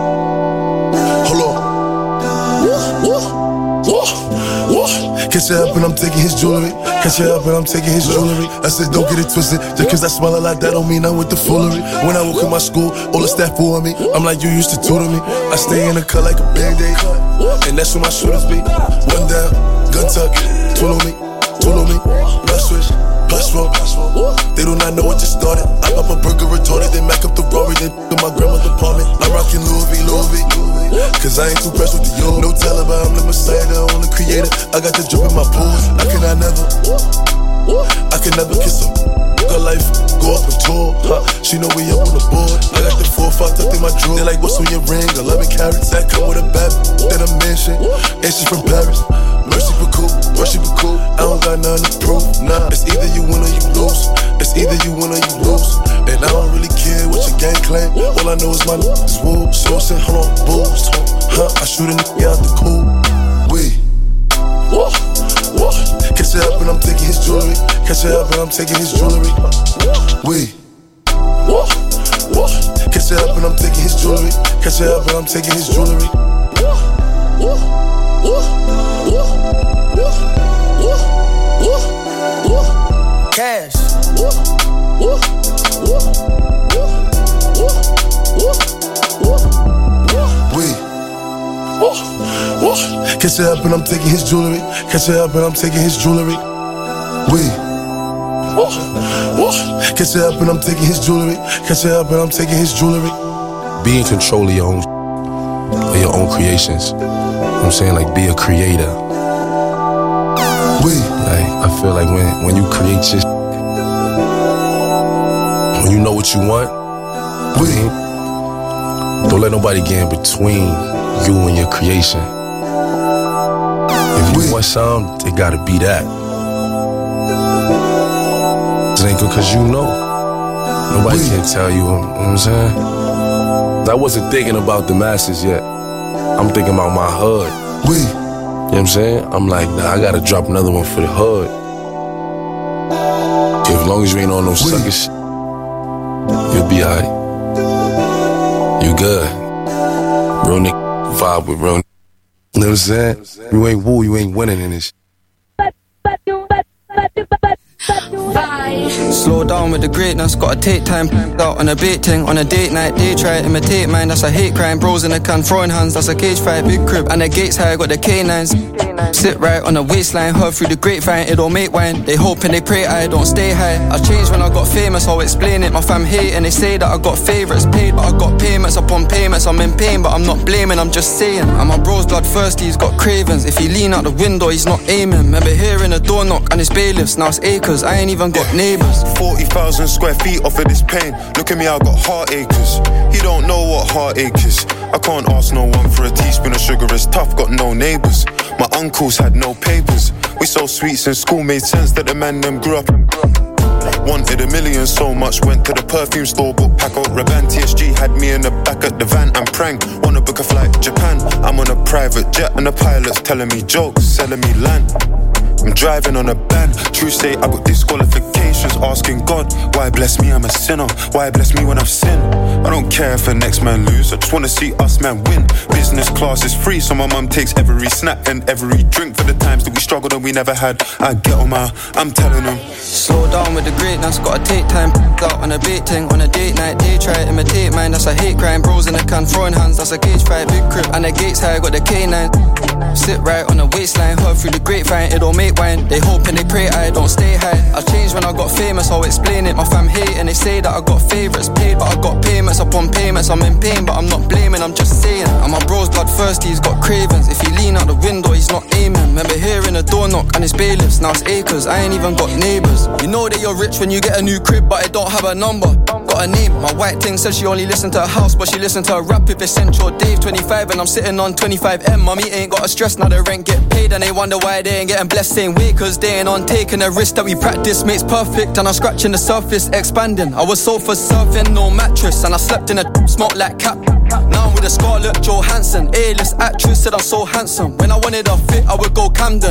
Catch her up and I'm taking his jewelry. Catch her up and I'm taking his jewelry. I said don't get it twisted. Just cause I smile a lot, that don't mean I'm with the foolery. When I walk in my school, all the staff for me. I'm like, you used to tutor me. I stay in the cut like a Band-Aid, and that's where my shooters be. One down, gun tuck, tool on me, tool on me. Plus switch, plus roll. They do not know what just started. I pop a burger retorted, then back up the Rory, then to my grandma's apartment. I'm rocking Louis V, Louis V. Cause I ain't too pressed with the yo. No Taliban, I'm the Messiah, the only creator. I got the drip in my pools. I cannot never, I can never kiss her. Got life, go up and tour. Huh. She know we up on the board. I got the four, five tucked in my drawer. They like, what's on your ring? eleven carats. That come with a bad, then a mansion. And she from Paris. Mercy for cool, mercy for cool. I don't got nothing to prove. Nah, it's either you win or you lose. It's either you win or you lose. And I don't really care what your gang claim. All I know is my is woo. So I said, hold on, booze. Huh, I shoot a nigga out the cool. We. Whoa, whoa. Catch her up and I'm taking his jewelry. Catch her up and I'm taking his jewelry. We. Whoa, whoa. Catch her up and I'm taking his jewelry. Catch her up and I'm taking his jewelry. Whoa, whoa, whoa, whoa, whoa, whoa, whoa. Cash. Whoa, whoa, whoa, whoa, whoa, whoa. We. Whoa, whoa. Catch her up and I'm taking his jewelry. Catch her up and I'm taking his jewelry. We. Whoa, whoa. Catch her up and I'm taking his jewelry. Catch her up and I'm taking his jewelry. Be in control of your own, of your own creations. You know what I'm saying? Like, be a creator. We. Like, I feel like when, when you create shit, when you know what you want, we. I mean, don't let nobody get in between you and your creation. If you we. want something, it gotta be that. It ain't good cause you know. Nobody we. can tell you, you know what I'm saying? I wasn't thinking about the masses yet. I'm thinking about my hood. We. You know what I'm saying? I'm like, nah, I gotta drop another one for the hood. As long as you ain't on no sucker shit, you'll be alright. You good. Real nigga vibe with real nigga. You know what I'm saying? You ain't woo, you ain't winning in this shit. Slow down with the greatness, gotta take time. Out on a bait ting, on a date night, they try to imitate mine. That's a hate crime, bros in the can, throwing hands. That's a cage fight, big crib, and the gates high, got the K nines. Sit right on the waistline, heard through the grapevine, it don't make wine. They hope and they pray I don't stay high. I changed when I got famous, I'll explain it. My fam hate and they say that I got favourites paid, but I got payments upon payments. I'm in pain, but I'm not blaming, I'm just saying. And my bro's blood thirsty, he's got cravings. If he lean out the window, he's not aiming. Remember hearing a door knock and it's bailiffs, now it's acres. I ain't even got neighbours. forty thousand square feet off of this pain. Look at me, I got heartacres. He don't know what heartache is. I can't ask no one for a teaspoon of sugar, it's tough, got no neighbours. My uncles had no papers. We sold sweets in school, made sense that the man them grew up. Wanted a million so much, went to the perfume store, bought Paco Rabanne. T S G had me in the back at the van and prang. Wanna book a flight to Japan. I'm on a private jet and the pilot's telling me jokes, selling me land. I'm driving on a band. True state, I got disqualifications. Asking God, why bless me, I'm a sinner. Why bless me when I've sinned? I don't care if the next man lose, I just wanna see us man win. Business class is free, so my mum takes every snack and every drink for the times that we struggled and we never had. I get on my, I'm telling them. Slow down with the greatness, gotta take time. Out on a bait ting, on a date night, they try to imitate mine. That's a hate crime, bros in the can, throwing hands. That's a cage fight, big crib, and the gates high, got the K nine. Sit right on the waistline, heard through the grapevine, it don't make wine. They hope and they pray I don't stay high. I changed when I got famous, I'll explain it. My fam hate and they say that I got favourites paid, but I got payments upon payments. I'm in pain, but I'm not blaming, I'm just saying. And my bro's blood thirsty, he's got cravings. If he lean out the window, he's not aiming. Remember hearing a door knock and it's bailiffs, now it's acres. I ain't even got neighbours. You know that you're rich when you get a new crib, but it don't have a number. Got a name, my white thing says she only listen to her house, but she listen to a rap if it's Central Dave twenty-five and I'm sitting on twenty-five M. Mommy ain't got a stress, now the rent get paid and they wonder why they ain't getting blessed same way. Cause they ain't on taking a risk that we practice makes perfect, and I'm scratching the surface, expanding. I was sofa surfing, no mattress, and I slept in a smoke like cap. Now I'm with a Scarlett Johansson, A-list actress, said I'm so handsome. When I wanted a fit, I would go Camden. Nice road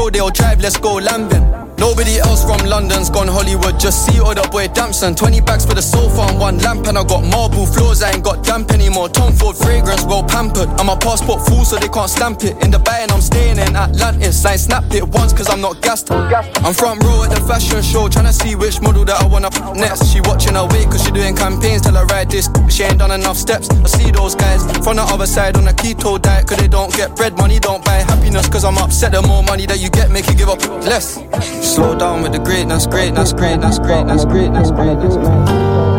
Rodeo Drive, let's go Lambin. Nobody else from London's gone Hollywood. Just see other boy Damson. Twenty bags for the sofa and one lamp, and I got marble floors. I ain't got damp anymore. Tom Ford fragrance, well pampered. I'm a passport fool, so they can't stamp it. In the bay and I'm staying in Atlantis. I ain't snapped it once, cause I'm not gassed. I'm front row at the fashion show, trying to see which model that I wanna f- next. She watching her weight, cause she doing campaigns. Tell her ride this, she ain't done enough steps. I see those guys from the other side on a keto diet, cause they don't get bread money, don't buy happiness. Cause I'm upset, the more money that you get, make you give up less. Slow down with the greatness, greatness, greatness, greatness, greatness, greatness, greatness.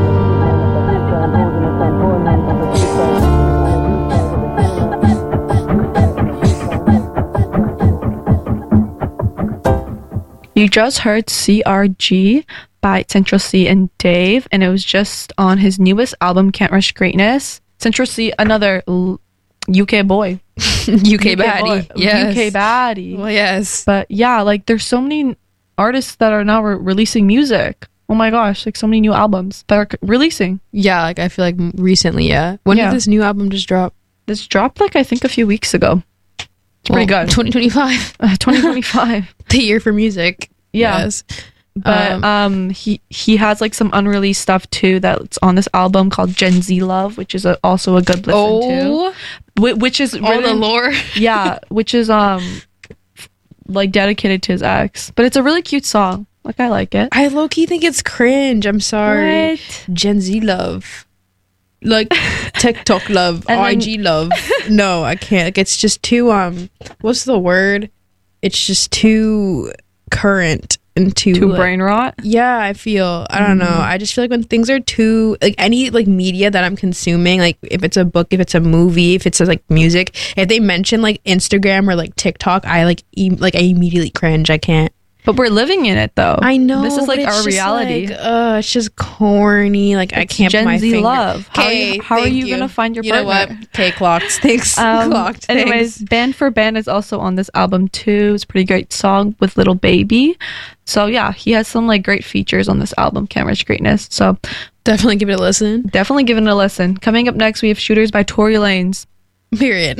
You just heard C R G by Central C and Dave, and it was just on his newest album, Can't Rush Greatness. Central C, another l- U K boy. U K baddie. Boy. Yes. U K baddie. Well, yes. But yeah, like there's so many artists that are now re- releasing music. Oh my gosh, like so many new albums that are c- releasing. Yeah, like I feel like recently, yeah. When Yeah. did this new album just drop? This dropped like I think a few weeks ago. It's pretty Well, good. twenty twenty-five. Uh, twenty twenty-five. The year for music. Yeah. Yes. But Um, um, he he has like some unreleased stuff too that's on this album called Gen Z Love, which is a, also a good listen Oh. to. Wh- Which is All the lore. Yeah, which is um like dedicated to his ex, but it's a really cute song. Like I like it. I low key think it's cringe. I'm sorry. What? Gen Z love. Like TikTok love, And then- I G love. No, I can't. Like it's just too um what's the word? It's just too current and too Too like- brain rot. Yeah, I feel I don't know. Mhm. I just feel like when things are too like any like media that I'm consuming, like if it's a book, if it's a movie, if it's like music, if they mention like Instagram or like TikTok, I like e- like I immediately cringe. I can't. But we're living in it though. I know. This is but like it's our just reality. Like, uh, it's just corny. Like I It's can't Gen put my Z finger. love. How are you- Okay, how are thank you gonna find your You know what? partner? Okay, clocked. Thanks. Um, clocked. anyways, Thanks. Band for Band is also on this album too. It's a pretty great song with Little Baby. So yeah, he has some like great features on this album, Can't Rush Greatness. So definitely give it a listen. Definitely give it a listen. Coming up next, we have Shooters by Tory Lanez. Period.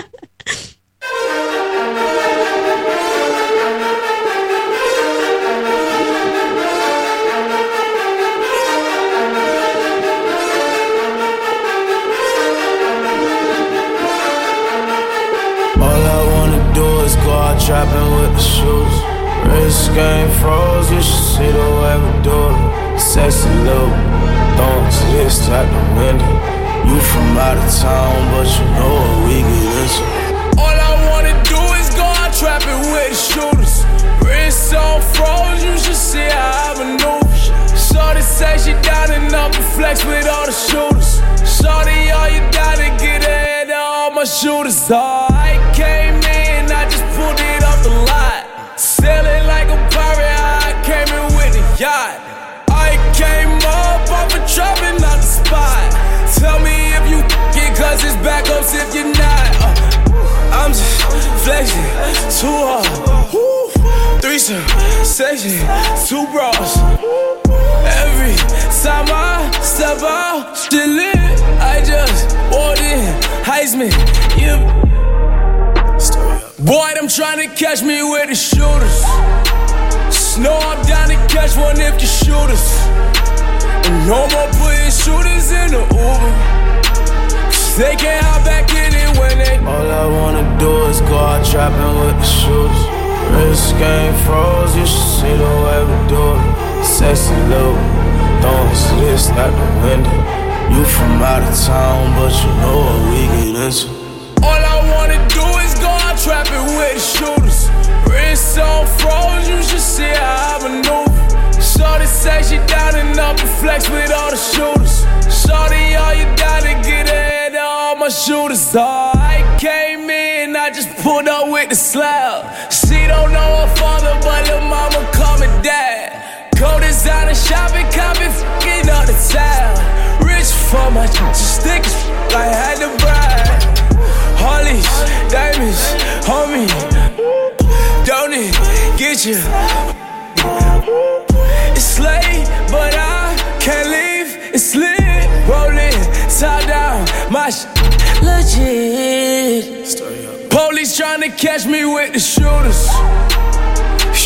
All I wanna do is go out trapping with the shoes. Wrist game froze, you should see the way we do it. Sexy little thongs, this out the window. You from out of town, but you know what we get into. All I wanna do is go out trapping with the shooters. Wrist on froze, you should see how I maneuver. Shorty say she down and up and flex with all the shooters. Shorty, all you gotta get ahead of all my shooters. Oh, I came in, I just pulled it off the lot. Sailing like a pirate, I came in with a yacht. I came up off a trap and not the spot. Tell me if you get, cause it's backups if you're not. Uh, I'm just flexing too hard. Woo. Threesome, section, two bras. Every time I step out, still lit. I just walked in, Heisman, yeah. Boy, them trying to catch me with the shooters. Snow I'm down to catch one if you shoot us. And no more putting shooters in the Uber. Cause they can't hop back in it when they. All I wanna do is go out trapping with the shoes. Wrist game froze, you should see the way we do it. Sexy little thongs, this out the window. You from out of town, but you know what we get into. All I wanna do is go out trapping with the shooters. Wrist on froze, you should see how I maneuver. Shorty say she down and up and flex with all the shooters. Shorty, all you gotta get ahead of all my shooters. Oh, I came in, I just pulled up with the slab. She don't know her father, but her mama call me dad. Go designer shopping, copy, f***ing up the town. Rich for my just stick, I had to bride. Harleys, diamonds, homie. Don't it get you? It's late, but I can't leave. It's lit, rolling, top down, my sh- legit. Police trying to catch me with the shooters.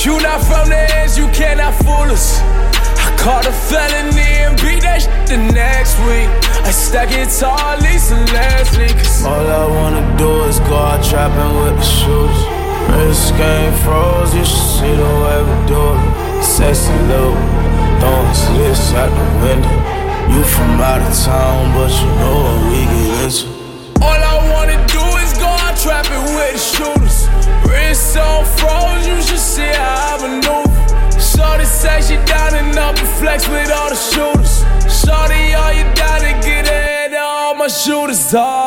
You not from the ends, you cannot fool us. I caught a felony and beat that shit the next week. I stack it tall, Lisa Leslie. Cause all I wanna do is go out trapping with the shooters. Wrist game froze, you should see the way we do it. Sexy little, throwing slits out the window. You from out of town, but you know what we get into. All I wanna do is go out trapping with the shooters. Wrist on froze, you should see how I maneuver. Shorty say she down and up and flex with all the shooters. Shorty, all you down to get ahead of all my shooters are.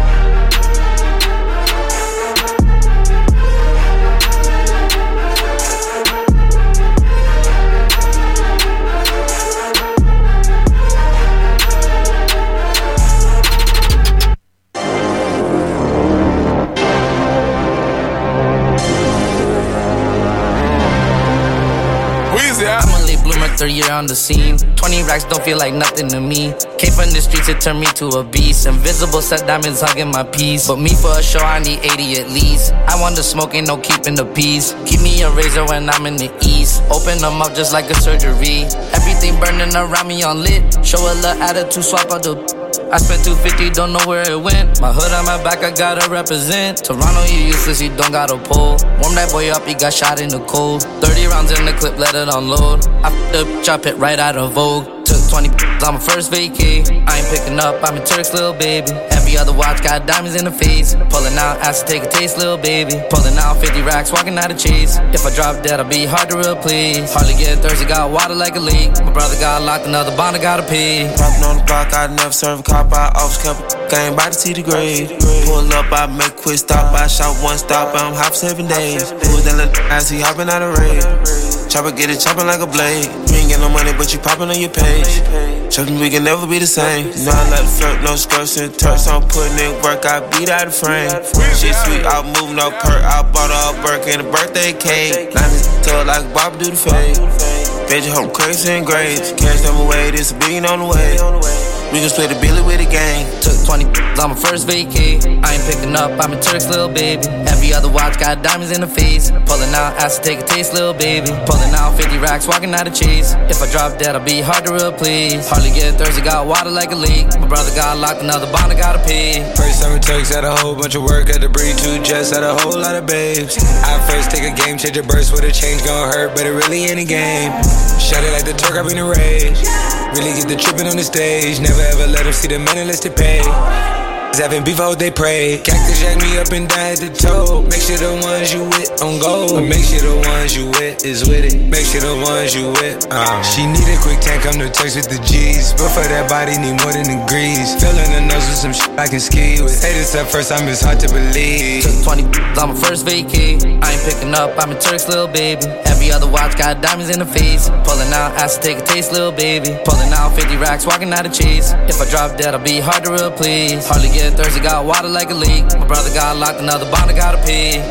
I'm a late bloomer, third year on the scene. Twenty racks don't feel like nothing to me. Came from the streets, it turned me to a beast. Invisible set diamonds hugging my piece. But me for a show, I need eighty at least. I want the smoke, ain't no keeping the peace. Keep me a razor when I'm in the east. Open them up just like a surgery. Everything burning around me on lit. Show a little attitude, swap out the. I spent two fifty, don't know where it went. My hood on my back, I gotta represent. Toronto, you useless, you don't got a pole. Warm that boy up, he got shot in the cold. Thirty rounds in the clip, let it unload. I f***ed up, chop it right out of Vogue. Took twenty on my first vacay. I ain't picking up, I'm a Turk's little baby. Every other watch got diamonds in the face. Pulling out, asked to take a taste, little baby. Pulling out fifty racks, walking out of chase. If I drop dead, I'll be hard to replace. Hardly get thirsty, got water like a leak. My brother got locked, another bond, I gotta pay. Popping on the block, I never serve a cop. I always kept game by the T degrade. Pull up, I make quick stop. I shot one stop, I'm hop seven days. Who's that little ass, he hopping out of raid. Chopper get it chopping like a blade. You ain't get no money, but you popping on your page. Trust me, we can never be the same. You know I like to flirt, no skirts and turks. I'm putting in work, I beat out the frame. Shit sweet, I move no perk. I bought her a Burke and a birthday cake. Line this toe like Bob do the fade. Bitch, hope crazy and grades. Cash them away, this a billion on the way. We can split a billy with a gang. Took twenty on my first vacay. I ain't picking up, I'm a Turk's little baby. Every other watch got diamonds in the face. Pulling out, asked to take a taste, little baby. Pulling out fifty racks, walking out of chase. If I drop dead, I'll be hard to replace. Hardly get thirsty, got water like a leak. My brother got locked, another bond, I gotta pay. First time it Turks, had a whole bunch of work. Had to breed two jets, had a whole lot of babes. I first take a game changer burst with a change gon' hurt, but it really ain't a game. Shut it like the Turk, I been a rage. Really get the trippin' on the stage. Never ever let them see the men unless they pay. Having beef, I hope they pray. Cactus jack me up and down at the toe. Make sure the ones you with on go. Make sure the ones you with is with it. Make sure the ones you with. Uh. She need a quick tank, come to Turks with the G's. But for that body, need more than degrees. Filling the nose with some shit I can ski with. Say this up first time, it's hard to believe. Took twenty on my first vacay. I ain't picking up, I'm a Turk's little baby. Every other watch got diamonds in the face. Pulling out, asked to take a taste, little baby. Pulling out fifty racks, walking out of chase. If I drop dead, I'll be hard to replace. Hardly get thirsty, got water like a leak. My brother got locked, another bond, I gotta pay.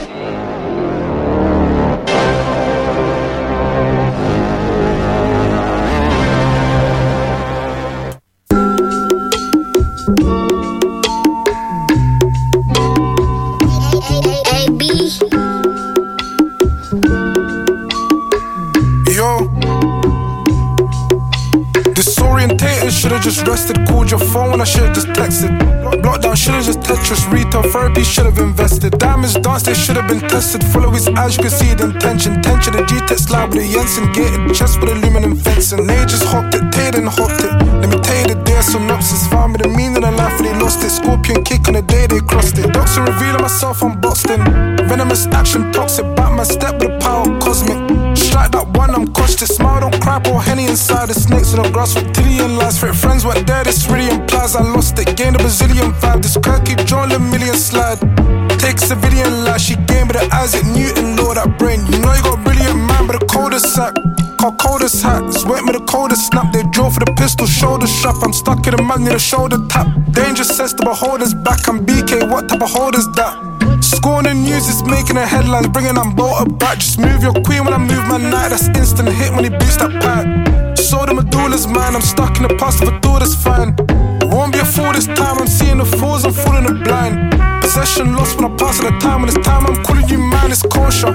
Should've just rested, called your phone, I should've just texted. Lockdown, should've just Tetris. Retail therapy, should've invested. Diamonds dance, they should've been tested. Follow his eyes, you can see the intention. Tension, the G-Tech slide with a Jensen. Gated chest with aluminum fencing. They just hopped it, Tay and hopped it. Let me tell you the day synopsis. Found me the meaning of life and they lost it. Scorpion kick on the day they crossed it. Doctor revealing myself, I'm boxed in. Venomous action, toxic. Batman step with the power cosmic. Strike that one, I'm cautious. Smile, don't cry, pour Henny inside the snakes in the grass with Tillian lies. Fake friends weren't there, this really implies I lost it. Gained a Brazilian vibe, this Kirk keep drawing a million slide. Take civilian life, she gave me the Isaac Newton, Lord, that brain. You know you got a brilliant mind, but the coldest sack. Call coldest hat, sweat me the coldest snap. They draw for the pistol, shoulder strap. I'm stuck in the mud, need a shoulder tap. Danger sense, the beholder's back. I'm B K, what type of holder's that? Scoring the news is making the headlines, bringing on Bolter back. Just move your queen when I move my knight. That's instant hit when he beats that pack. So the medulla's mine, I'm stuck in the past, if I do that's fine. Won't be a fool this time, I'm seeing the fools, I'm fooling the blind. Possession lost when I pass at the time, and it's time I'm calling you man, it's kosher.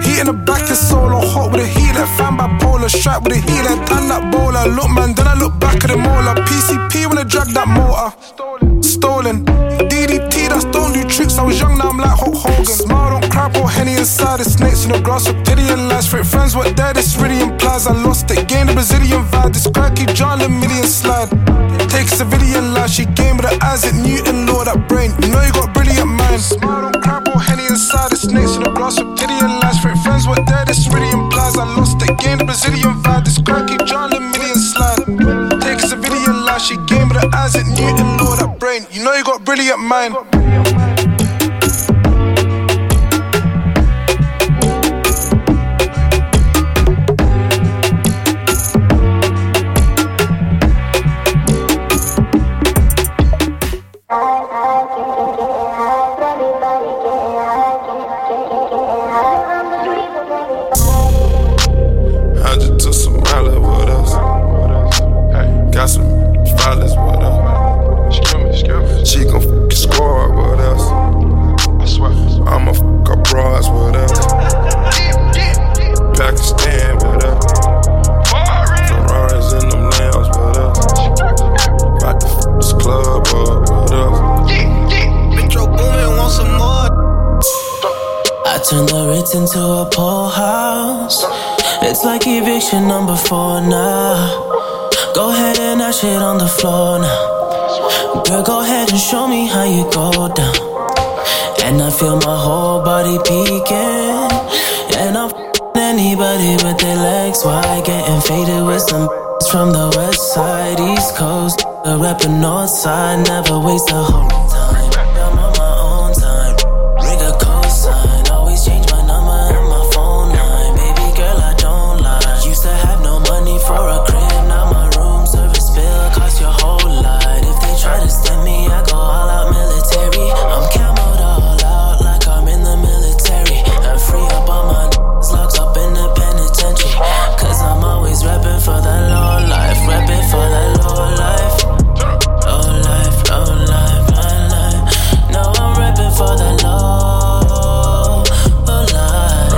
Heat in the back is solo hot with a heat like fan bipolar. Strap with a heat like tan that bowler. Look man, then I look back at the molar. P C P when I drag that motor. Stolen. D D T, that's don't do tricks. I was young, now I'm like Hulk Hogan. Smile, don't cry, pour Henny inside the snakes in the grass with pity and lies. Fake friends were there, this really implies I lost it. Gained the Brazilian vibe, this cracky John the million slide. Take a civilian life, she game with her eyes at Newton, Lord, that brain. You know you got brilliant mind. Smile, don't cry, pour Henny inside the snakes in the grass with pity and lies. Fake friends were there, this really implies I lost it. Gained the Brazilian vibe, this cracky John the million slide. Take a civilian life, she game with her eyes at Newton, Lord, that brain. You know you got brilliant mind. I just took some mileage with us. Got some violence with us. She gon' f*** your squad with us. I'ma f*** up bras with us. Pakistan with us. Ferraris in them lambs with us. About to f*** this club up with us. Metro Boomin want some more. I turned the Ritz into a pool house. It's like eviction number four now. Go ahead and that shit on the floor now. Girl, go ahead and show me how you go down. And I feel my whole body peeking. And I'm f***ing anybody with their legs wide. Getting faded with some from the west side, east coast. The rapping north side, never waste a whole time. I'm on my own time. Rig a cosign. Always change my number and my phone line. Baby girl, I don't lie. Used to have no money for a crib. Now my room service bill cost your whole lot. If they try to stem me, I go all out military. I'm camoed all out like I'm in the military. I'm free up all my n***s locked up in the penitentiary. Cause I'm always rapping for that low life. Rapping for that low life. Low life, low life, low life. No, I'm rapping for that low, low life.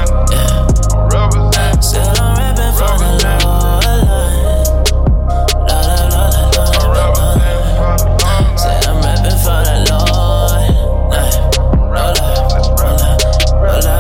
Yeah. Said I'm rapping for the low life. Low life, low life, low life, low life. Said I'm rapping for the low life. Low life, low life, low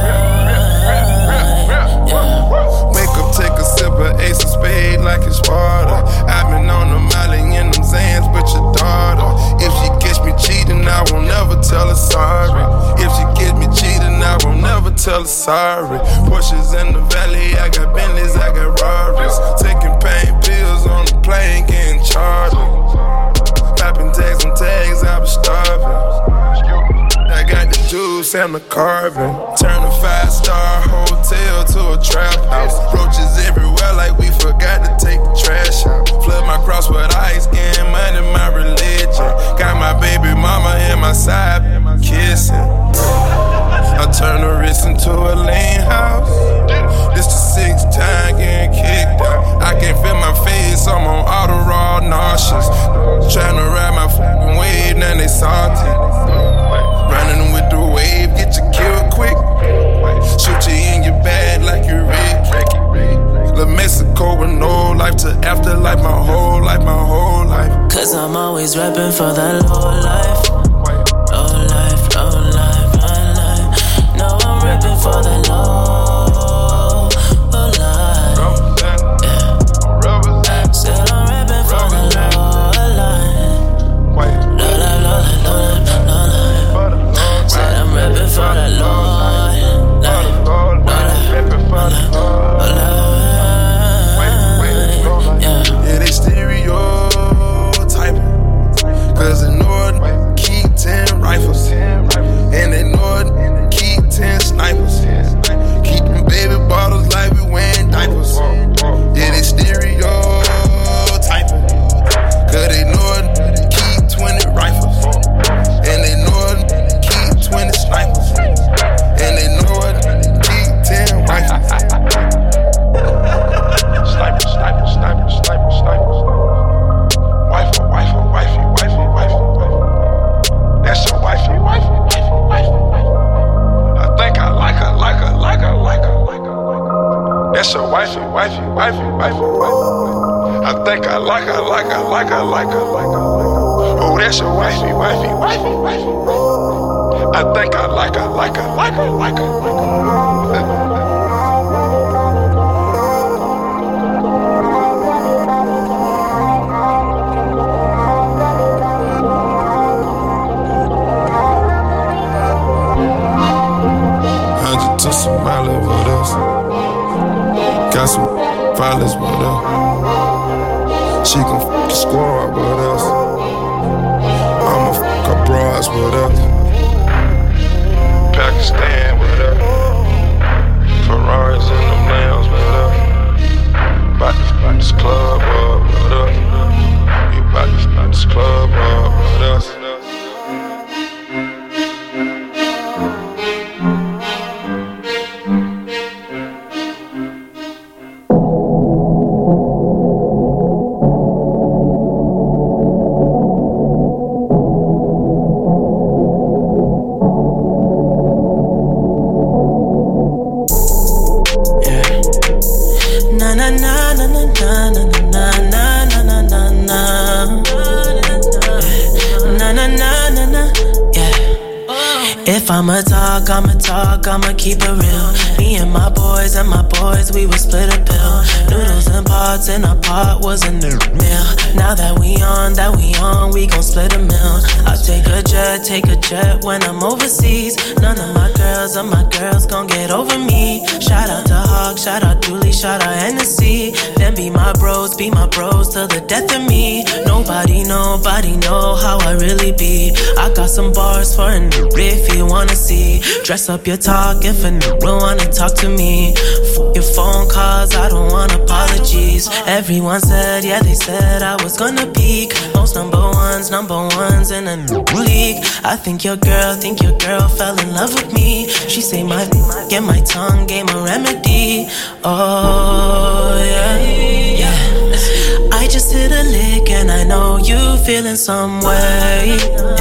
life. Yeah. Wake up, take a sip of Ace of Spade like it's Sparta. I've been on the Molly in them Zans with your daughter. If she catch me cheating, I won't never tell her sorry. If she catch me cheating, I won't never tell her sorry. Porsches in the valley, I got Bentleys, I got Rarries. Taking pain pills on the plane, getting charged. Popping tags on tags, I was starving. I got the juice and the carbon. Turn a five-star hotel to a trap house. Roaches everywhere like we forgot to take the trash out. Flood my cross with ice, getting money, my religion. Got my baby mama in my side, kissing. I turn the wrist into a lean house. This the sixth time getting kicked out. I can't feel my face, I'm on auto raw nauseous. Tryna ride my fucking wave, now they salty. Running with the wave, get you killed quick. Shoot you in your bag like you Rick. La Mexico with no life to afterlife, my whole life, my whole life. Cause I'm always rapping for that low life. Low life, low life, low life. No, I'm rapping for that low, low life. Yeah. Said I'm rapping for the low life. Low life, low life, low life, low life. Said I'm rapping for that low life. Low life, low life, low life. Yeah, they stereotyping. Cause the wifey, wifey, wifey, wifey, wifey. I think I like her, like her, like her, like her, like her. Oh, that's your wifey, wifey, wifey, wifey. I think I like her, like her, like her, like her, like her. To Somalia with us. Got some violence with her. She gon' f*** the squad with us. I'ma f*** her broads with us. Pakistan with her. Ferraris in them lambs with her. Bout to f*** this club up with us. We bout to f*** this club up with us. If I'ma talk, I'ma talk, I'ma keep it real. Me and my boys and my boys, we would split a bill. Noodles and pots in a pot was a new meal. Now that we on, that we on, we gon' split a meal. I take a jet, take a jet when I'm overseas. None of my girls or my girls gon' get over me. Shout out to Hawk, shout out Dooley, shout out Hennessy. Then be my bros, be my bros till the death of me. Nobody, nobody know how I really be. I got some bars for a new if you wanna see. Dress up your talk if a new wanna talk to me. F*** your phone calls, I don't want apologies. Everyone said, yeah, they said I was gonna peak. Most number ones, number ones in a new league. I think your girl, think your girl fell in love with me. She say my get my tongue gave a remedy. Oh yeah, yeah. I just hit a lick and I know you feeling some way.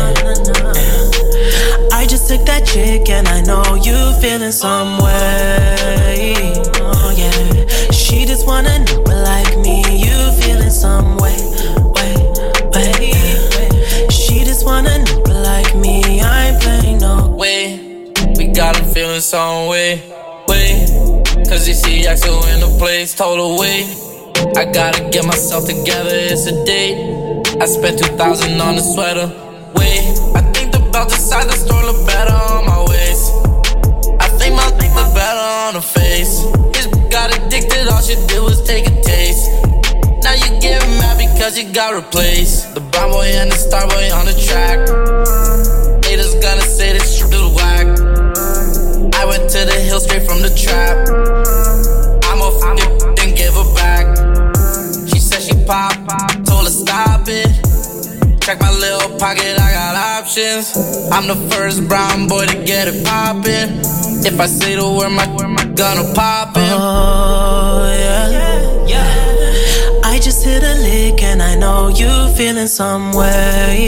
I just took that chick and I know you feeling some way. Oh yeah, she just wanna know like me. You feeling some way, way, way. She just wanna know like me. I ain't playing no way. We got him feeling some way, way. Cause you see Axel in the place, total way. I gotta get myself together, it's a date. I spent two thousand on a sweater, way. I think the belt inside the store look better on my waist. I think my thing look better on her face. His got addicted, all she did was take a taste. Now you getting mad because you got replaced. The brown boy and the star boy on the track. Haters gonna say this shit is whack. I went to the hill straight from the trap. I'ma f*** it, then give her back. She said she pop, told her stop it. Check my little pocket, I got options. I'm the first brown boy to get it poppin'. If I say the word, my, my gonna pop it. Oh yeah, yeah. I just hit a lick and I know you feeling some way.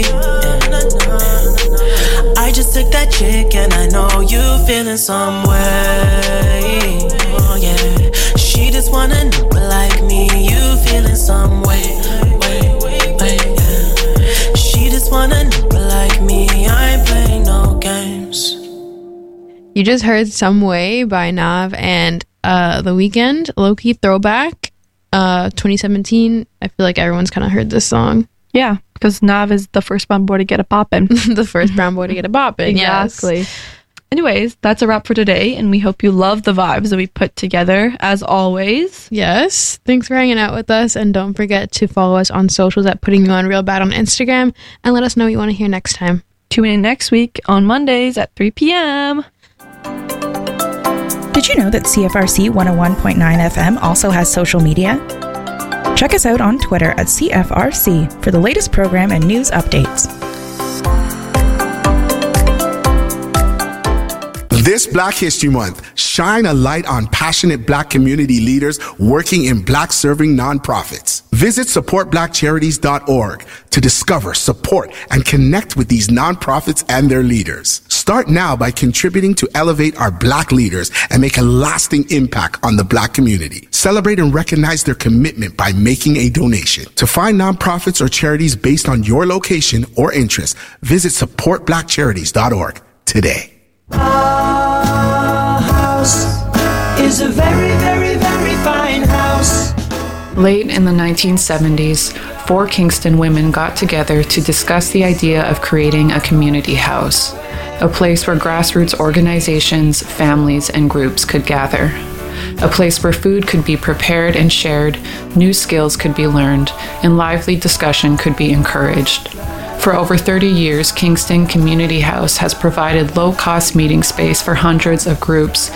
I just took that chick and I know you feeling some way. Oh yeah, she just wanna know like me. You feeling some way, way, way. She just wanna know like me. I ain't playing no games. You just heard Some Way by Nav and uh, The Weeknd, low-key throwback, uh, twenty seventeen. I feel like everyone's kind of heard this song. Yeah, because Nav is the first brown boy to get a poppin'. The first brown boy to get a poppin', exactly. Yes. Anyways, that's a wrap for today, and we hope you love the vibes that we put together, as always. Yes. Thanks for hanging out with us, and don't forget to follow us on socials at Putting You On Real Bad on Instagram, and let us know what you want to hear next time. Tune in next week on Mondays at three p.m. Did you know that C F R C one oh one point nine F M also has social media? Check us out on Twitter at C F R C for the latest program and news updates. This Black History Month, shine a light on passionate Black community leaders working in Black-serving nonprofits. Visit support black charities dot org to discover, support, and connect with these nonprofits and their leaders. Start now by contributing to elevate our Black leaders and make a lasting impact on the Black community. Celebrate and recognize their commitment by making a donation. To find nonprofits or charities based on your location or interest, visit support black charities dot org today. Our house is a very, very, very fine house. Late in the nineteen seventies, four Kingston women got together to discuss the idea of creating a community house, a place where grassroots organizations, families, and groups could gather. A place where food could be prepared and shared, new skills could be learned, and lively discussion could be encouraged. For over thirty years, Kingston Community House has provided low-cost meeting space for hundreds of groups